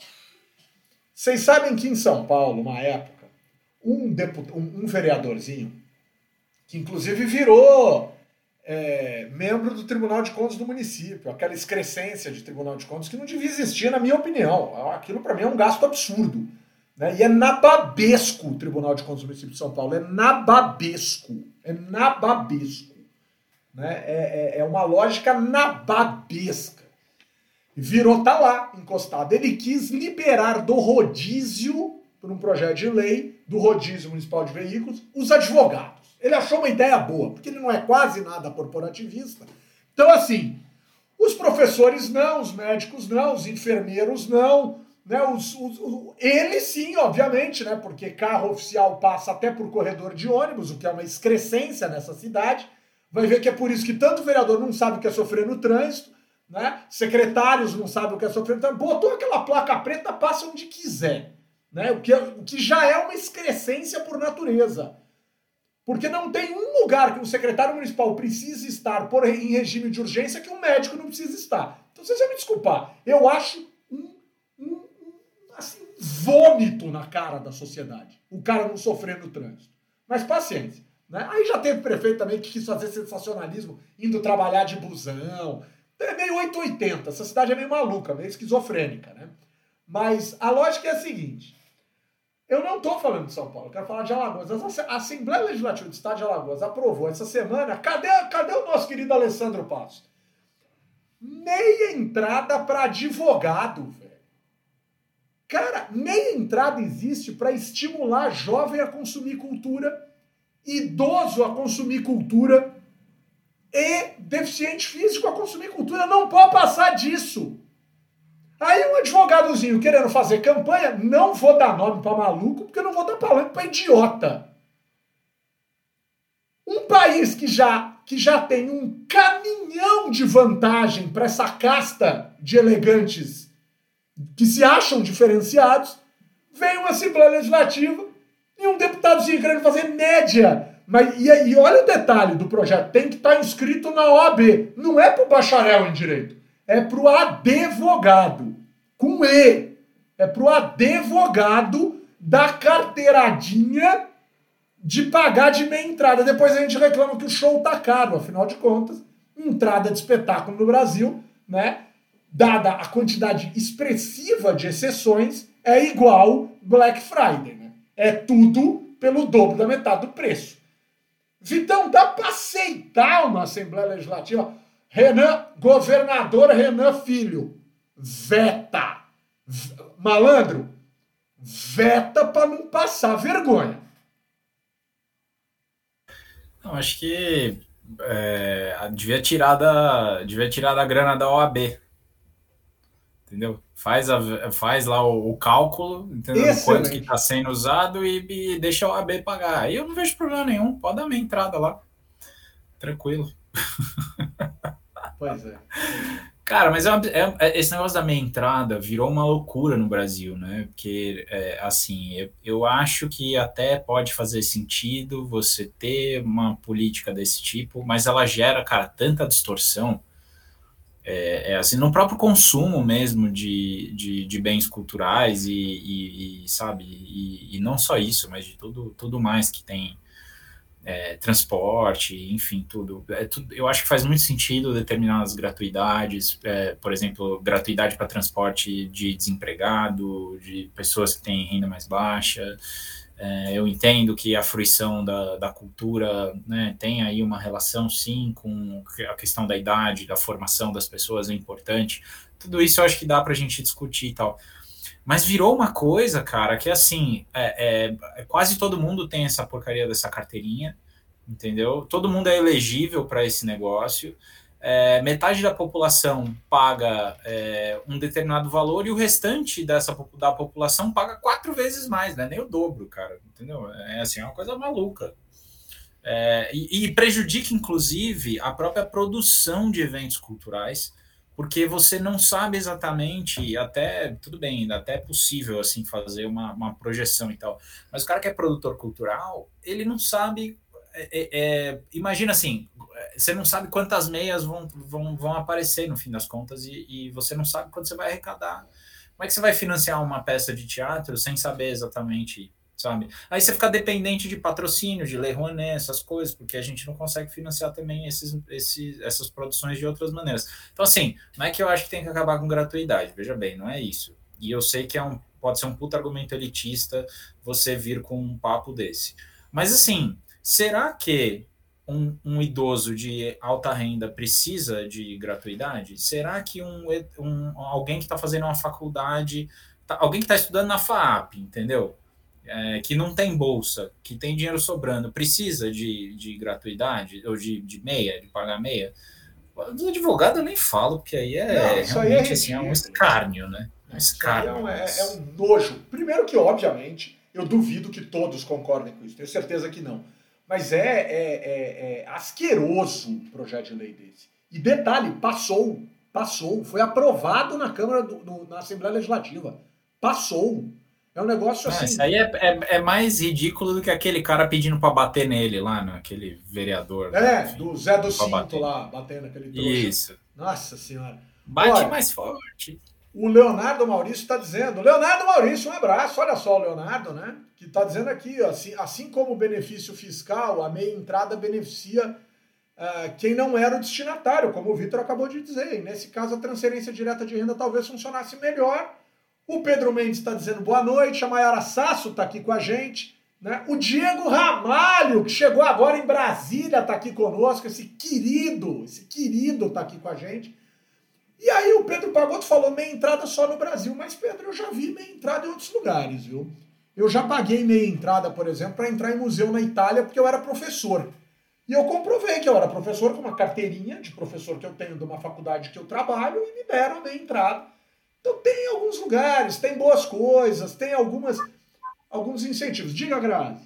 Vocês sabem que em São Paulo, uma época, um, deput... um, um vereadorzinho, que inclusive virou é, membro do Tribunal de Contas do município, aquela excrescência de Tribunal de Contas que não devia existir, na minha opinião. Aquilo para mim é um gasto absurdo. Né? E é nababesco o Tribunal de Contas do município de São Paulo, é nababesco. É nababesco. Né? É, é, é uma lógica nababesca. Virou, tá lá, encostado. Ele quis liberar do rodízio, por um projeto de lei, do rodízio municipal de veículos, os advogados. Ele achou uma ideia boa, porque ele não é quase nada corporativista. Então, assim, os professores não, os médicos não, os enfermeiros não, né? Os, os, os, ele sim, obviamente, né? Porque carro oficial passa até por corredor de ônibus, o que é uma excrescência nessa cidade. Vai ver que é por isso que tanto vereador não sabe o que é sofrer no trânsito, né? Secretários não sabem o que é sofrer no trânsito. Botou aquela placa preta, passa onde quiser. Né? O, que, o que já é uma excrescência por natureza. Porque não tem um lugar que um secretário municipal precise estar por, em regime de urgência que um médico não precisa estar. Então vocês vão me desculpar. Eu acho um, um, um assim, vômito na cara da sociedade. O cara não sofrer no trânsito. Mas paciência. Né? Aí já teve prefeito também que quis fazer sensacionalismo indo trabalhar de busão. É meio oitocentos e oitenta. Essa cidade é meio maluca, meio esquizofrênica. Né? Mas a lógica é a seguinte. Eu não estou falando de São Paulo, eu quero falar de Alagoas. A Assembleia Legislativa do Estado de Alagoas aprovou essa semana. Cadê, cadê o nosso querido Alessandro Passos? Meia entrada para advogado, velho. Cara, meia entrada existe para estimular jovem a consumir cultura, idoso a consumir cultura e deficiente físico a consumir cultura. Não pode passar disso. Aí um advogadozinho querendo fazer campanha, não vou dar nome para maluco, porque eu não vou dar palanque para idiota. Um país que já, que já tem um caminhão de vantagem para essa casta de elegantes que se acham diferenciados, vem uma Assembleia Legislativa e um deputadozinho querendo fazer média. Mas, e, e olha o detalhe do projeto, tem que estar inscrito na O A B. Não é para o bacharel em Direito, é para o advogado. Com E. É para o advogado da carteiradinha de pagar de meia entrada. Depois a gente reclama que o show tá caro. Afinal de contas, entrada de espetáculo no Brasil, né, dada a quantidade expressiva de exceções, é igual Black Friday. Né? É tudo pelo dobro da metade do preço. Vitão, dá para aceitar uma Assembleia Legislativa? Renan, governador Renan Filho, veta. Malandro, veta para não passar vergonha. Não, acho que é, devia tirar da devia tirar da grana da O A B. Entendeu? Faz, a, faz lá o, o cálculo, entendeu? Quanto que está sendo usado e, e deixa a O A B pagar. Aí eu não vejo problema nenhum, pode dar minha entrada lá. Tranquilo. Pois é. Cara, mas é uma, é, esse negócio da meia entrada virou uma loucura no Brasil, né? Porque, é, assim, eu, eu acho que até pode fazer sentido você ter uma política desse tipo, mas ela gera, cara, tanta distorção. É, é assim, no próprio consumo mesmo de, de, de bens culturais e, e, e sabe, e, e não só isso, mas de tudo, tudo mais que tem é, transporte, enfim, tudo. É, tudo. Eu acho que faz muito sentido determinadas gratuidades, é, por exemplo, gratuidade para transporte de desempregado, de pessoas que têm renda mais baixa. É, eu entendo que a fruição da, da cultura, né, tem aí uma relação, sim, com a questão da idade, da formação das pessoas, é importante. Tudo isso eu acho que dá para a gente discutir e tal. Mas virou uma coisa, cara, que assim, é, é, quase todo mundo tem essa porcaria dessa carteirinha, entendeu? Todo mundo é elegível para esse negócio. É, metade da população paga é, um determinado valor e o restante dessa, da população paga quatro vezes mais, né? Nem o dobro, cara, entendeu? É assim, é uma coisa maluca. É, e, e prejudica, inclusive, a própria produção de eventos culturais, porque você não sabe exatamente, até, tudo bem, até é possível, assim, fazer uma, uma projeção e tal, mas o cara que é produtor cultural, ele não sabe, é, é, imagina assim, você não sabe quantas meias vão, vão, vão aparecer no fim das contas e, e você não sabe quanto você vai arrecadar. Como é que você vai financiar uma peça de teatro sem saber exatamente, sabe? Aí você fica dependente de patrocínio, de Lei Rouanet, essas coisas, porque a gente não consegue financiar também esses, esses, essas produções de outras maneiras. Então, assim, não é que eu acho que tem que acabar com gratuidade, veja bem, não é isso. E eu sei que é um, pode ser um puta argumento elitista você vir com um papo desse. Mas, assim, será que um, um idoso de alta renda precisa de gratuidade? Será que um, um, alguém que está fazendo uma faculdade, tá, alguém que está estudando na FAAP, entendeu? É, que não tem bolsa, que tem dinheiro sobrando, precisa de, de gratuidade, ou de, de meia, de pagar meia? Do advogado eu nem falo, porque aí é não, realmente aí é, assim, é um escárnio, né? Um escárnio. É um, é, é um nojo. Primeiro que, obviamente, eu duvido que todos concordem com isso, tenho certeza que não. Mas é, é, é, é asqueroso um projeto de lei desse. E detalhe, passou, passou, foi aprovado na Câmara, do, do, na Assembleia Legislativa. Passou. É um negócio assim... Ah, isso aí é, é, é mais ridículo do que aquele cara pedindo para bater nele lá, né? Aquele vereador. É, enfim, do Zé do Cinto lá, batendo aquele trouxa. Isso. Nossa Senhora. Bate olha, mais forte. O Leonardo Maurício está dizendo... Leonardo Maurício, um abraço. Olha só o Leonardo, né? Que está dizendo aqui, assim, assim como o benefício fiscal, a meia entrada beneficia uh, quem não era o destinatário, como o Vitor acabou de dizer. E nesse caso, a transferência direta de renda talvez funcionasse melhor. O Pedro Mendes está dizendo boa noite, a Mayara Sasso está aqui com a gente, né? O Diego Ramalho, que chegou agora em Brasília, está aqui conosco, esse querido, esse querido está aqui com a gente. E aí o Pedro Pagotto falou meia entrada só no Brasil, mas Pedro, eu já vi meia entrada em outros lugares, viu? Eu já paguei meia entrada, por exemplo, para entrar em museu na Itália porque eu era professor. E eu comprovei que eu era professor com uma carteirinha de professor que eu tenho de uma faculdade que eu trabalho e me deram a meia entrada. Então tem alguns lugares, tem boas coisas, tem algumas, alguns incentivos. Diga, Grazi.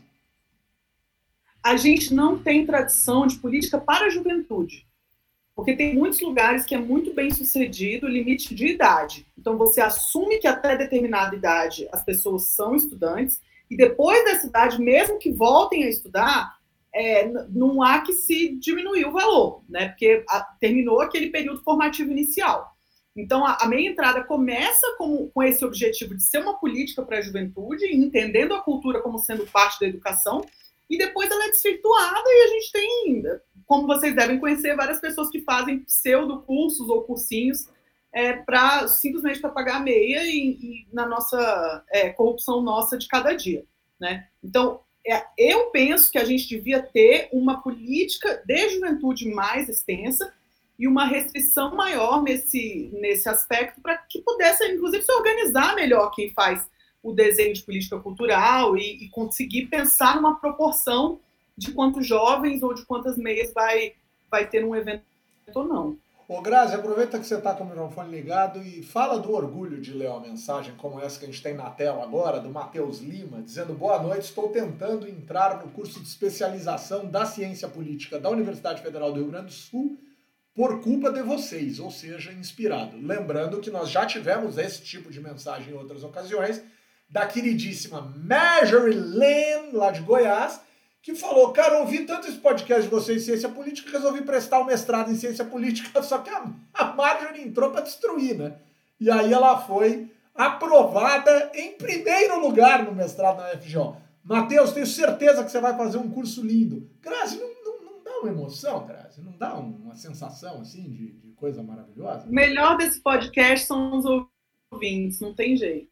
A gente não tem tradição de política para a juventude, porque tem muitos lugares que é muito bem sucedido o limite de idade. Então você assume que até determinada idade as pessoas são estudantes e depois dessa idade, mesmo que voltem a estudar, é, não há que se diminuir o valor, né? Porque a, terminou aquele período formativo inicial. Então, a, a meia entrada começa com, com esse objetivo de ser uma política para a juventude, entendendo a cultura como sendo parte da educação, e depois ela é desvirtuada e a gente tem, como vocês devem conhecer, várias pessoas que fazem pseudo-cursos ou cursinhos é, pra, simplesmente para pagar a meia e, e na nossa é, corrupção nossa de cada dia, né? Então, é, eu penso que a gente devia ter uma política de juventude mais extensa e uma restrição maior nesse, nesse aspecto para que pudesse, inclusive, se organizar melhor quem faz o desenho de política cultural e, e conseguir pensar numa proporção de quantos jovens ou de quantas meias vai, vai ter num evento ou não. Ô Grazi, aproveita que você está com o microfone ligado e fala do orgulho de ler uma mensagem como essa que a gente tem na tela agora, do Matheus Lima, dizendo boa noite, estou tentando entrar no curso de especialização da ciência política da Universidade Federal do Rio Grande do Sul por culpa de vocês, ou seja, inspirado. Lembrando que nós já tivemos esse tipo de mensagem em outras ocasiões, da queridíssima Marjorie Lynn, lá de Goiás, que falou, cara, ouvi tanto esse podcast de vocês em ciência política, resolvi prestar o mestrado em ciência política, só que a, a Marjorie entrou para destruir, né? E aí ela foi aprovada em primeiro lugar no mestrado na U F J. Matheus, tenho certeza que você vai fazer um curso lindo. Grazi, não, não, não dá uma emoção, Grazi? Não dá uma sensação, assim, de, de coisa maravilhosa? O melhor desse podcast são os ouvintes, não tem jeito.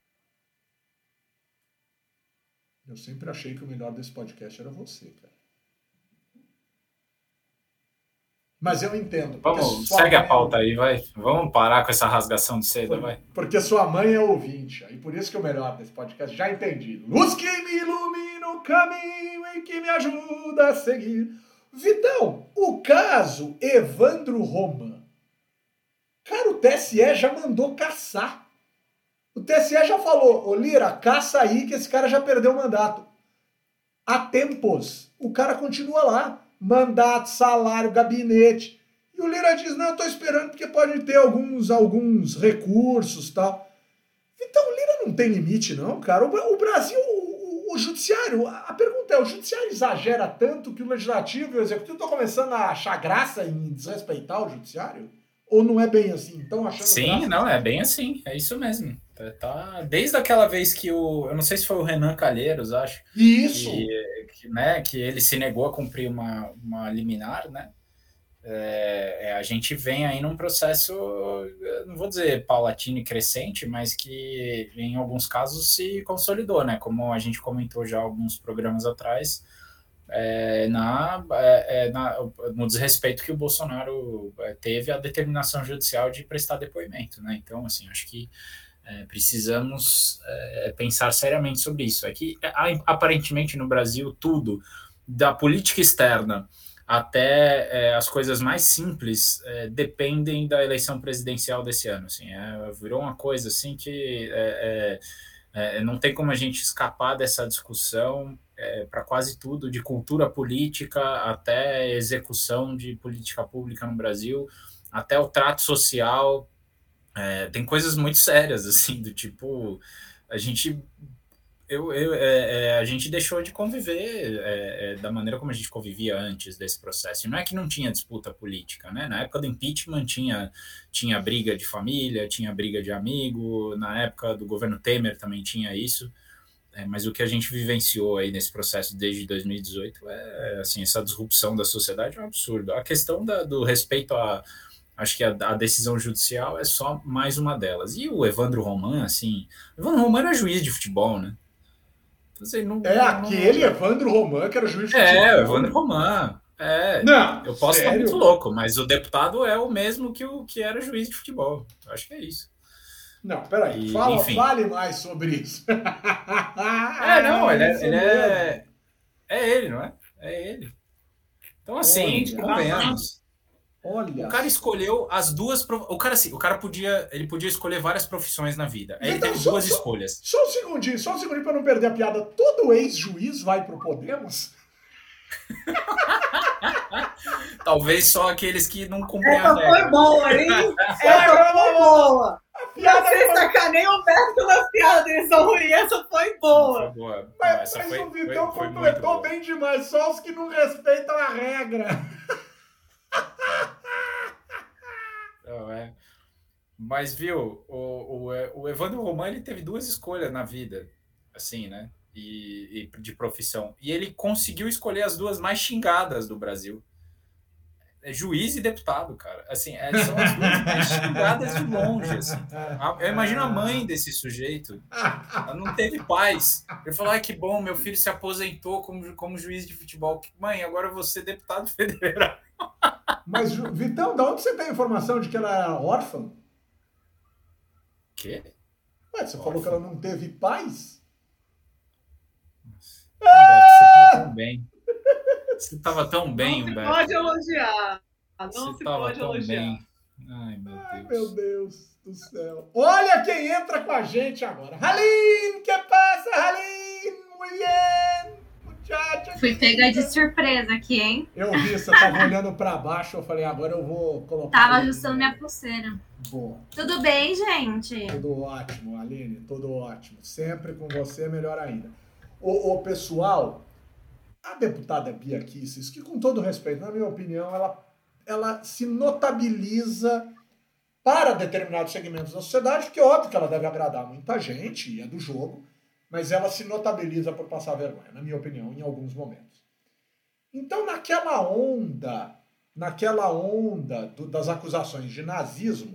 Eu sempre achei que o melhor desse podcast era você, cara. Mas eu entendo. Vamos, segue a pauta aí, vai. Vamos parar com essa rasgação de seda, vai. Porque sua mãe é ouvinte. E por isso que o melhor desse podcast, já entendi. Luz que me ilumina o caminho e que me ajuda a seguir. Vitão, o caso Evandro Roman. Cara, o T S E já mandou caçar. O T S E já falou, ô Lira, caça aí que esse cara já perdeu o mandato. Há tempos. O cara continua lá. Mandato, salário, gabinete. E o Lira diz, não, eu tô esperando porque pode ter alguns, alguns recursos e tal. Então o Lira não tem limite não, cara. O, o Brasil, o, o, o judiciário, a pergunta é, o judiciário exagera tanto que o legislativo e o executivo estão começando a achar graça em desrespeitar o judiciário? Ou não é bem assim? Então achando Sim, graça? Não, é bem assim. É isso mesmo. Tá, desde aquela vez que o... Eu não sei se foi o Renan Calheiros, acho. Isso! Que, que, né, que ele se negou a cumprir uma, uma liminar, né? É, é, a gente vem aí num processo, não vou dizer paulatino e crescente, mas que em alguns casos se consolidou, né? Como a gente comentou já alguns programas atrás, é, na, é, na, no desrespeito que o Bolsonaro teve à determinação judicial de prestar depoimento, né? Então, assim, acho que É, precisamos é, pensar seriamente sobre isso. É que, aparentemente, no Brasil, tudo, da política externa até é, as coisas mais simples, é, dependem da eleição presidencial desse ano. Assim, é, virou uma coisa assim que é, é, não tem como a gente escapar dessa discussão é, para quase tudo, de cultura política até execução de política pública no Brasil, até o trato social. É, tem coisas muito sérias, assim, do tipo, a gente, eu, eu, é, é, a gente deixou de conviver é, é, da maneira como a gente convivia antes desse processo. E não é que não tinha disputa política, né? Na época do impeachment tinha, tinha briga de família, tinha briga de amigo, na época do governo Temer também tinha isso, é, mas o que a gente vivenciou aí nesse processo desde dois mil e dezoito é, assim, essa disrupção da sociedade é um absurdo. A questão da, do respeito a Acho que a, a decisão judicial é só mais uma delas. E o Evandro Roman, assim... O Evandro Roman era juiz de futebol, né? Então, assim, não, é não, aquele não... Evandro Roman que era juiz de é, futebol. É, o Evandro Roman. É, não, eu posso sério? estar muito louco, mas o deputado é o mesmo que o que era juiz de futebol. Acho que é isso. Não, peraí. E, fala, fale mais sobre isso. é, não, ele, é, ele é... É ele, não é? É ele. Então, assim, Olha, convenhamos... Olha. O cara escolheu as duas. O cara, assim, o cara podia. Ele podia escolher várias profissões na vida. Aí então, ele teve só, duas só, escolhas. Só um segundinho, só um segundinho para não perder a piada. Todo ex-juiz vai pro Podemos? Talvez só aqueles que não cumprem Essa a regra. Foi boa, hein? Essa foi boa. A piada Você foi... sacaneia o Beto pelas piadas dele, são ruins. Essa foi boa. Foi boa. Mas, não, essa mas foi, o Vitão foi, completou foi bem demais. Só os que não respeitam a regra. Não, é. Mas, viu, o, o, o Evandro Roman, ele teve duas escolhas na vida, assim, né? E, e de profissão. E ele conseguiu escolher as duas mais xingadas do Brasil. É juiz e deputado, cara. Assim, é, são as duas mais xingadas de longe, assim. Eu imagino a mãe desse sujeito. Ela não teve paz. Ele falou, ai, que bom, meu filho se aposentou como, como juiz de futebol. Mãe, agora você é deputado federal. Mas, Vitão, de onde você tem a informação de que ela era órfã? Quê? Ué, você órfã? Falou que ela não teve pais? Nossa, você estava tão bem. Você estava tão bem, Humberto. Não se pode elogiar. Não você se pode tão elogiar. Bem. Ai, meu Deus. Ai, meu Deus do céu. Olha quem entra com a gente agora. Halim, que passa, Halim? Muito bem. Muito Tchau, tchau. Fui pega de surpresa aqui, hein? Eu vi, você tava olhando pra baixo, eu falei, agora eu vou colocar... Tava ajustando minha pulseira. Boa. Tudo bem, gente? Tudo ótimo, Aline, tudo ótimo. Sempre com você, melhor ainda. O, o pessoal, a deputada Bia Kicis, que com todo respeito, na minha opinião, ela, ela se notabiliza para determinados segmentos da sociedade, porque é óbvio que ela deve agradar muita gente, e é do jogo, mas ela se notabiliza por passar vergonha, na minha opinião, em alguns momentos. Então, naquela onda, naquela onda do, das acusações de nazismo,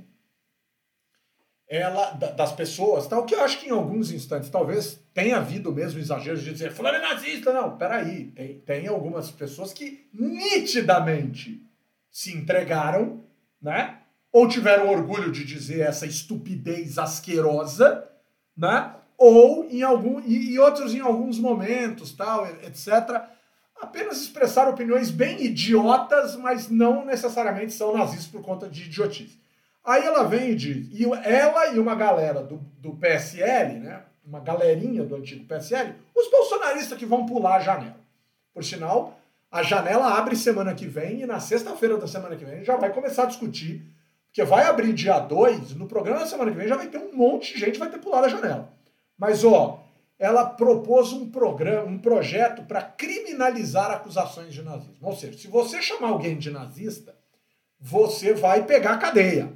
ela, das pessoas, tal, que eu acho que em alguns instantes talvez tenha havido mesmo exageros de dizer fulano é nazista. Não, peraí, tem, tem algumas pessoas que nitidamente se entregaram, né? Ou tiveram orgulho de dizer essa estupidez asquerosa, né? Ou em algum e, e outros em alguns momentos, tal, etcétera, apenas expressaram opiniões bem idiotas, mas não necessariamente são nazistas por conta de idiotice. Aí ela vem e diz, e ela e uma galera do, do P S L, né, uma galerinha do antigo P S L, os bolsonaristas que vão pular a janela. Por sinal, a janela abre semana que vem e na sexta-feira da semana que vem já vai começar a discutir, porque vai abrir dia dois, no programa da semana que vem já vai ter um monte de gente que vai ter pulado a janela. Mas, ó, ela propôs um programa, um projeto para criminalizar acusações de nazismo. Ou seja, se você chamar alguém de nazista, você vai pegar cadeia.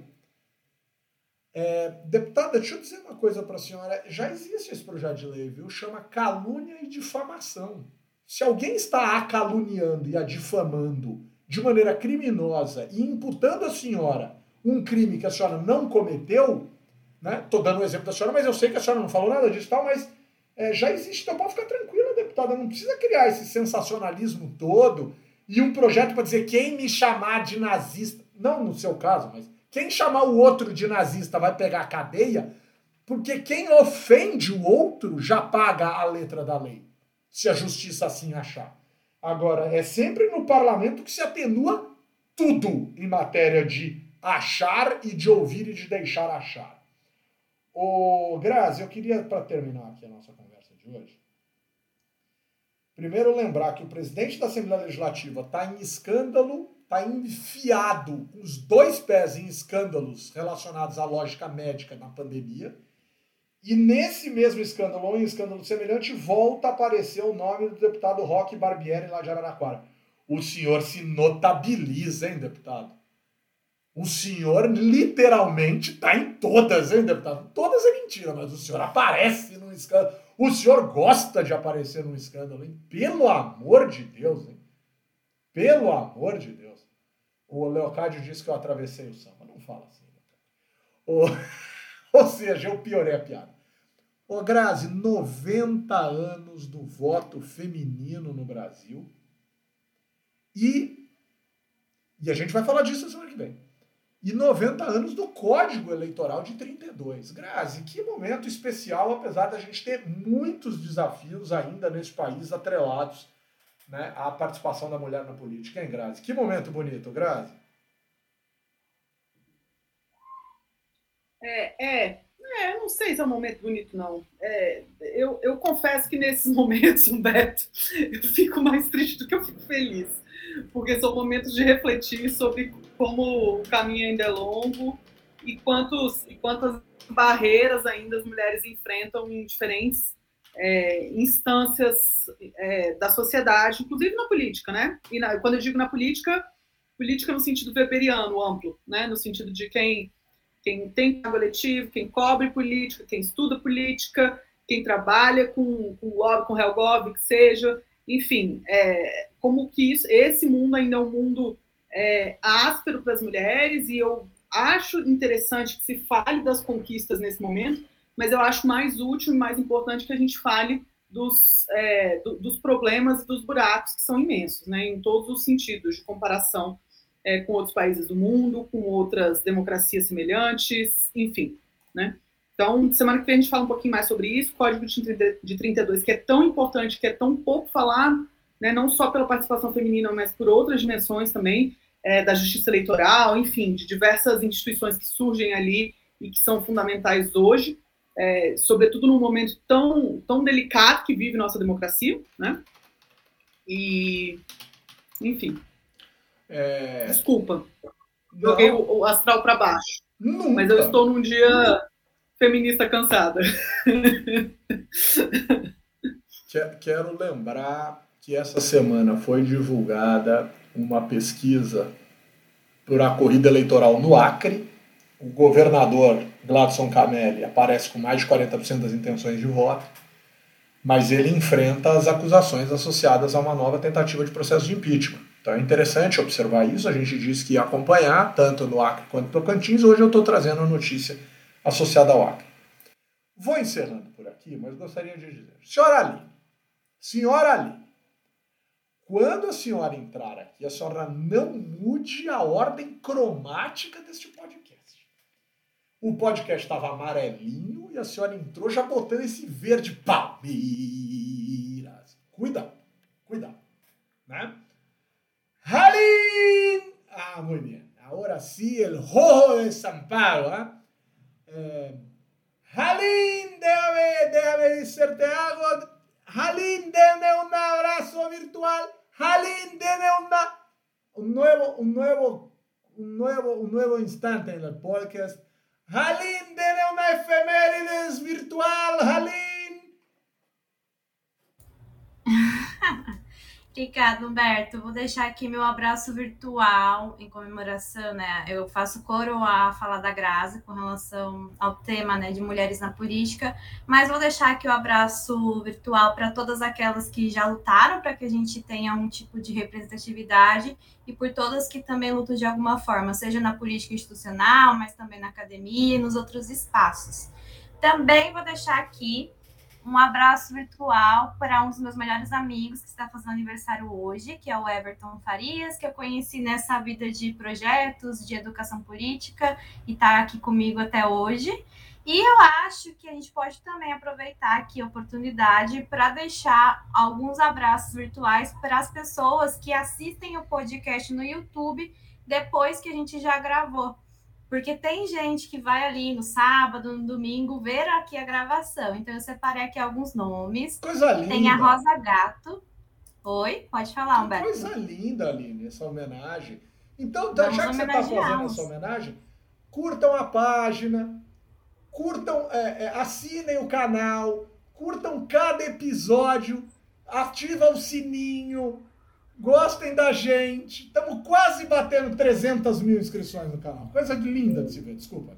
É, deputada, deixa eu dizer uma coisa para a senhora. Já existe esse projeto de lei, viu? Chama calúnia e difamação. Se alguém está a caluniando e a difamando de maneira criminosa e imputando a senhora um crime que a senhora não cometeu, né? Tô dando um exemplo da senhora, mas eu sei que a senhora não falou nada disso, tal, mas é, já existe, então pode ficar tranquila, deputada, não precisa criar esse sensacionalismo todo e um projeto para dizer quem me chamar de nazista, não no seu caso, mas quem chamar o outro de nazista vai pegar a cadeia, porque quem ofende o outro já paga a letra da lei, se a justiça assim achar. Agora, é sempre no parlamento que se atenua tudo em matéria de achar e de ouvir e de deixar achar. Ô, Grazi, eu queria, para terminar aqui a nossa conversa de hoje, primeiro lembrar que o presidente da Assembleia Legislativa está em escândalo, está enfiado com os dois pés em escândalos relacionados à lógica médica na pandemia, e nesse mesmo escândalo, ou em escândalo semelhante, volta a aparecer o nome do deputado Roque Barbieri lá de Araraquara. O senhor se notabiliza, hein, deputado? O senhor literalmente está em todas, hein, deputado? Todas é mentira, mas o senhor aparece num escândalo. O senhor gosta de aparecer num escândalo, hein? Pelo amor de Deus, hein? Pelo amor de Deus. O Leocádio disse que eu atravessei o samba. Não fala assim, Leocádio. O... Ou seja, eu piorei a piada. Ô, Grazi, noventa anos do voto feminino no Brasil. E... E a gente vai falar disso na semana que vem. E noventa anos do Código Eleitoral de trinta e dois. Grazi, que momento especial, apesar da gente ter muitos desafios ainda nesse país atrelados, né, à participação da mulher na política, hein, Grazi? Que momento bonito, Grazi. É, é, é, não sei se é um momento bonito, não. É, eu, eu confesso que nesses momentos, Humberto, eu fico mais triste do que eu fico feliz. Porque são momentos de refletir sobre como o caminho ainda é longo e, quantos, e quantas barreiras ainda as mulheres enfrentam em diferentes é, instâncias é, da sociedade, inclusive na política, né? E na, quando eu digo na política, política no sentido weberiano, amplo, né? No sentido de quem, quem tem cargo eletivo, quem cobre política, quem estuda política, quem trabalha com, com o com o Helgov, que seja... Enfim, é, como que isso, esse mundo ainda é um mundo é, áspero para as mulheres, e eu acho interessante que se fale das conquistas nesse momento, mas eu acho mais útil e mais importante que a gente fale dos, é, do, dos problemas e dos buracos que são imensos, né, em todos os sentidos, de comparação é, com outros países do mundo, com outras democracias semelhantes, enfim, né? Então, semana que vem a gente fala um pouquinho mais sobre isso, Código de trinta e dois, que é tão importante, que é tão pouco falado, né, não só pela participação feminina, mas por outras dimensões também, é, da justiça eleitoral, enfim, de diversas instituições que surgem ali e que são fundamentais hoje, é, sobretudo num momento tão, tão delicado que vive nossa democracia, né? E, enfim. É... Desculpa. Joguei o, o astral para baixo. Nunca. Mas eu estou num dia feminista cansada. Quero lembrar que essa semana foi divulgada uma pesquisa por a corrida eleitoral no Acre. O governador Gladson Camelli aparece com mais de quarenta por cento das intenções de voto, mas ele enfrenta as acusações associadas a uma nova tentativa de processo de impeachment. Então é interessante observar isso. A gente disse que ia acompanhar, tanto no Acre quanto no Tocantins. Hoje eu estou trazendo a notícia associada ao Acre. Vou encerrando por aqui, mas gostaria de dizer. Senhora Aline, senhora Aline, quando a senhora entrar aqui, a senhora não mude a ordem cromática deste podcast. O podcast estava amarelinho e a senhora entrou já botando esse verde Palmeiras. Cuidado, cuidado, né? Jalín. Ah, muy bien. Ahora sí, el Jojo de Samparo. ¿eh? Eh, Jalín, déjame, déjame decirte algo. Jalín, denme un abrazo virtual. Jalín, denme una, un nuevo, un nuevo, un nuevo, un nuevo instante en el podcast. Jalín, denme una efemérides virtual. Jalín. Obrigada, Humberto. Vou deixar aqui meu abraço virtual em comemoração, né? Eu faço coro a falar da Grazi com relação ao tema, né, de mulheres na política, mas vou deixar aqui o abraço virtual para todas aquelas que já lutaram para que a gente tenha um tipo de representatividade e por todas que também lutam de alguma forma, seja na política institucional, mas também na academia e nos outros espaços. Também vou deixar aqui um abraço virtual para um dos meus melhores amigos que está fazendo aniversário hoje, que é o Everton Farias, que eu conheci nessa vida de projetos, de educação política, e está aqui comigo até hoje. E eu acho que a gente pode também aproveitar aqui a oportunidade para deixar alguns abraços virtuais para as pessoas que assistem o podcast no YouTube depois que a gente já gravou. Porque tem gente que vai ali no sábado, no domingo, ver aqui a gravação. Então, eu separei aqui alguns nomes. Coisa linda. Tem a Rosa Gato. Oi, pode falar, Humberto. Coisa linda, Aline, essa homenagem. Então, já que você está fazendo essa homenagem, curtam a página, curtam, é, é, assinem o canal, curtam cada episódio, ativa o sininho, gostem da gente. Estamos quase batendo trezentas mil inscrições no canal. Coisa linda de se ver, desculpa.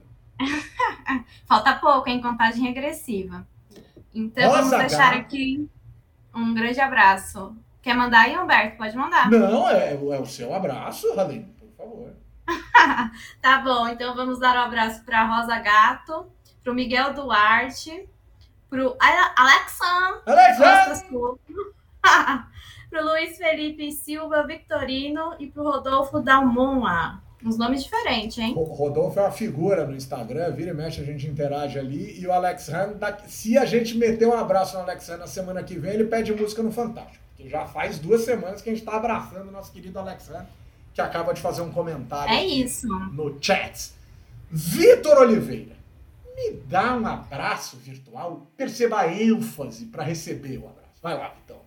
Falta pouco, em contagem regressiva. Então, Rosa vamos deixar Gato. aqui um grande abraço. Quer mandar aí, Humberto? Pode mandar. Não, é, é o seu abraço, Aline, por favor. Tá bom, então vamos dar um abraço para a Rosa Gato, para o Miguel Duarte, para o Alexandre, Alexandre! para o Luiz Felipe Silva Victorino e para o Rodolfo Dalmona. Uns nomes diferentes, hein? O Rodolfo é uma figura no Instagram, vira e mexe, a gente interage ali. E o Alexandre, se a gente meter um abraço no Alexandre na semana que vem, ele pede música no Fantástico. Porque já faz duas semanas que a gente está abraçando o nosso querido Alexandre, que acaba de fazer um comentário é isso. no chat. Vitor Oliveira, me dá um abraço virtual, perceba a ênfase para receber o abraço. Vai lá, Vitão.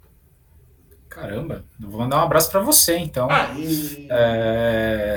Caramba, eu vou mandar um abraço para você, então. Aí. É...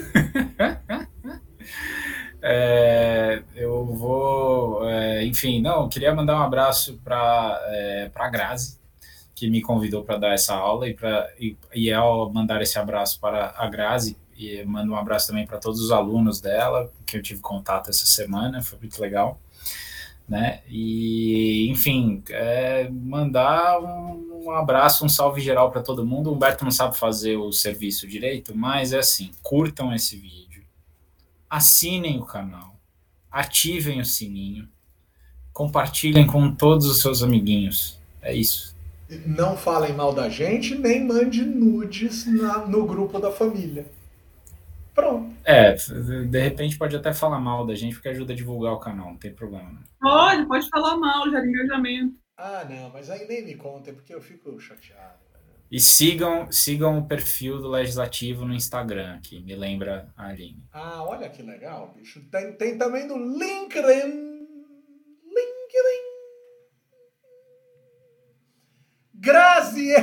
é, eu vou... É, enfim, não, eu queria mandar um abraço para é, a Grazi, que me convidou para dar essa aula, e, pra, e, e ao mandar esse abraço para a Grazi, e mando um abraço também para todos os alunos dela, que eu tive contato essa semana, foi muito legal. Né? E, enfim, é, mandar um, um abraço, um salve geral para todo mundo. O Humberto não sabe fazer o serviço direito, mas é assim, curtam esse vídeo, assinem o canal, ativem o sininho, compartilhem com todos os seus amiguinhos. É isso. Não falem mal da gente, nem mande nudes na, no grupo da família. Pronto. É, de repente pode até falar mal da gente, porque ajuda a divulgar o canal, não tem problema. Né? Pode, pode falar mal, gera engajamento. Ah, não, mas aí nem me contem, porque eu fico chateado. E sigam, sigam o perfil do Legislativo no Instagram, que me lembra a Aline. Ah, olha que legal, bicho. Tem, tem também no LinkedIn. LinkedIn. Grazi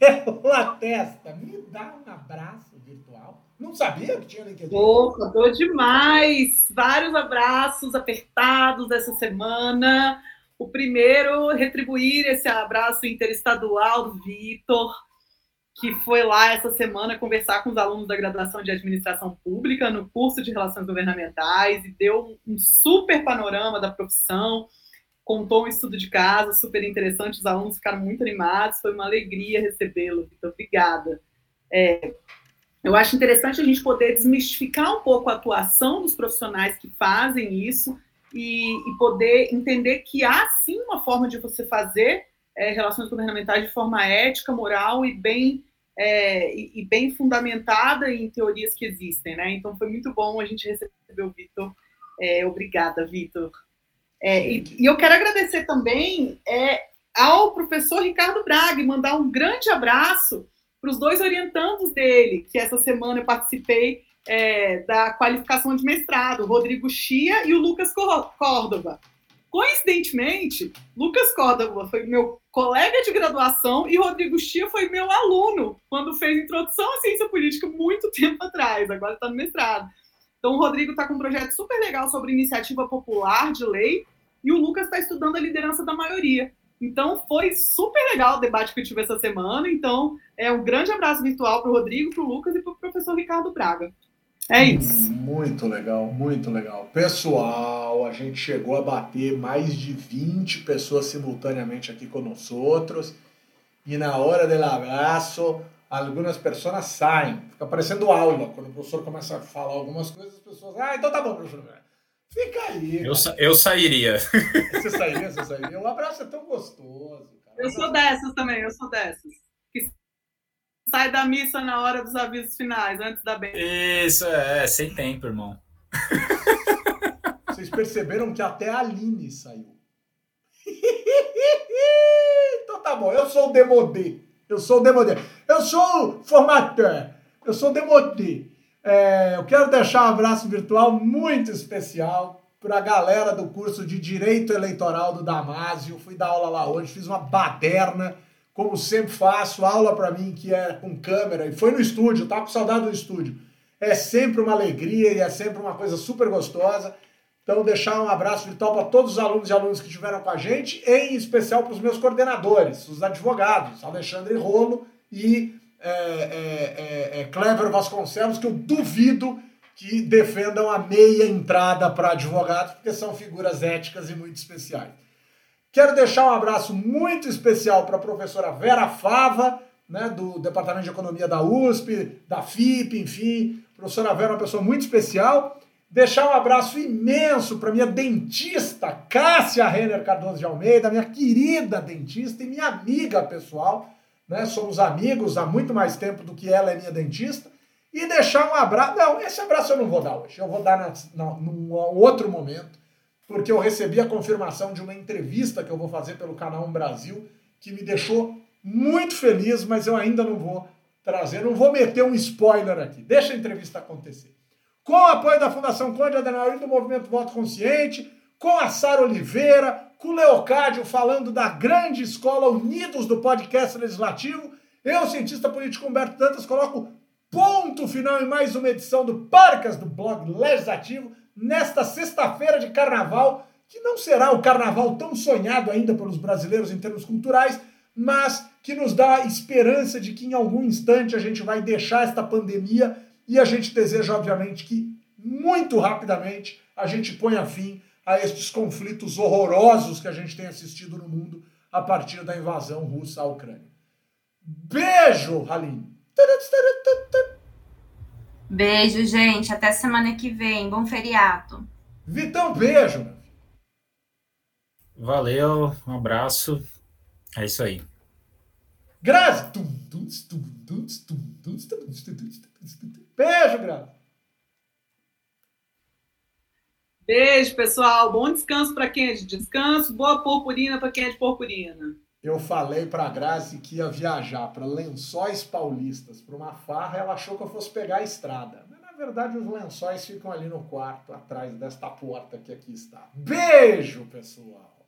Marcela Testa, me dá um abraço virtual. Não sabia que tinha LinkedIn. Opa, tô demais. Vários abraços apertados essa semana. O primeiro, retribuir esse abraço interestadual do Vitor, que foi lá essa semana conversar com os alunos da graduação de Administração Pública no curso de Relações Governamentais e deu um super panorama da profissão, contou um estudo de casa super interessante, os alunos ficaram muito animados, foi uma alegria recebê-lo, Vitor, obrigada. É, eu acho interessante a gente poder desmistificar um pouco a atuação dos profissionais que fazem isso e, e poder entender que há sim uma forma de você fazer É, relações governamentais de forma ética, moral e bem, é, e, e bem fundamentada em teorias que existem, né? Então foi muito bom a gente receber o Vitor. É, obrigada, Vitor. É, e, e eu quero agradecer também é, ao professor Ricardo Braga e mandar um grande abraço para os dois orientandos dele, que essa semana eu participei é, da qualificação de mestrado, o Rodrigo Chia e o Lucas Córdova. Coincidentemente, Lucas Córdova foi meu colega de graduação e Rodrigo Chia foi meu aluno quando fez introdução à ciência política muito tempo atrás, agora está no mestrado. Então o Rodrigo está com um projeto super legal sobre iniciativa popular de lei e o Lucas está estudando a liderança da maioria. Então foi super legal o debate que eu tive essa semana. Então é um grande abraço virtual para o Rodrigo, para o Lucas e para o professor Ricardo Braga. É isso. Muito legal, muito legal. Pessoal, a gente chegou a bater mais de vinte pessoas simultaneamente aqui conosco. E na hora do abraço, algumas pessoas saem. Fica parecendo aula. Quando o professor começa a falar algumas coisas, as pessoas... Ah, então tá bom, professor. Fica aí. Eu, eu sairia. Você sairia, você sairia. O abraço é tão gostoso. Cara. Eu sou dessas também, eu sou dessas. Que sai da missa na hora dos avisos finais, antes da bênção. Isso, é, sem tempo, irmão. Vocês perceberam que até a Aline saiu. Então tá bom, eu sou o demodê. Eu sou o demodê. Eu sou o formateur. Eu sou o demodê. É, eu quero deixar um abraço virtual muito especial para a galera do curso de Direito Eleitoral do Damásio. Fui dar aula lá hoje, fiz uma baderna. Como sempre faço, aula para mim que é com câmera, e foi no estúdio, tá com saudade do estúdio. É sempre uma alegria e é sempre uma coisa super gostosa. Então, deixar um abraço virtual para todos os alunos e alunas que estiveram com a gente, em especial para os meus coordenadores, os advogados, Alexandre Rolo e é, é, é, é, Clever Vasconcelos, que eu duvido que defendam a meia entrada para advogados, porque são figuras éticas e muito especiais. Quero deixar um abraço muito especial para a professora Vera Fava, né, do Departamento de Economia da U S P, da F I P, enfim. A professora Vera é uma pessoa muito especial. Deixar um abraço imenso para minha dentista, Cássia Renner Cardoso de Almeida, minha querida dentista e minha amiga pessoal. Né, somos amigos há muito mais tempo do que ela é minha dentista. E deixar um abraço... Não, esse abraço eu não vou dar hoje. Eu vou dar na, na, num outro momento. Porque eu recebi a confirmação de uma entrevista que eu vou fazer pelo Canal um Brasil, que me deixou muito feliz, mas eu ainda não vou trazer, não vou meter um spoiler aqui. Deixa a entrevista acontecer. Com o apoio da Fundação Conde Adenauer e do Movimento Voto Consciente, com a Sara Oliveira, com o Leocádio falando da grande escola Unidos do podcast legislativo, eu, cientista político Humberto Dantas, coloco ponto final em mais uma edição do Parcas do Blog Legislativo, nesta sexta-feira de carnaval, que não será o carnaval tão sonhado ainda pelos brasileiros em termos culturais, mas que nos dá esperança de que em algum instante a gente vai deixar esta pandemia e a gente deseja, obviamente, que muito rapidamente a gente ponha fim a estes conflitos horrorosos que a gente tem assistido no mundo a partir da invasão russa à Ucrânia. Beijo, Halim! Beijo, gente. Até semana que vem. Bom feriado. Vitão, beijo. Meu filho. Valeu, um abraço. É isso aí. Grazi. Beijo, Grazi. Beijo, pessoal. Bom descanso para quem é de descanso. Boa purpurina para quem é de purpurina. Eu falei pra Grazi que ia viajar para Lençóis Paulistas, para uma farra, ela achou que eu fosse pegar a estrada. Mas, na verdade, os lençóis ficam ali no quarto, atrás desta porta que aqui está. Beijo, pessoal!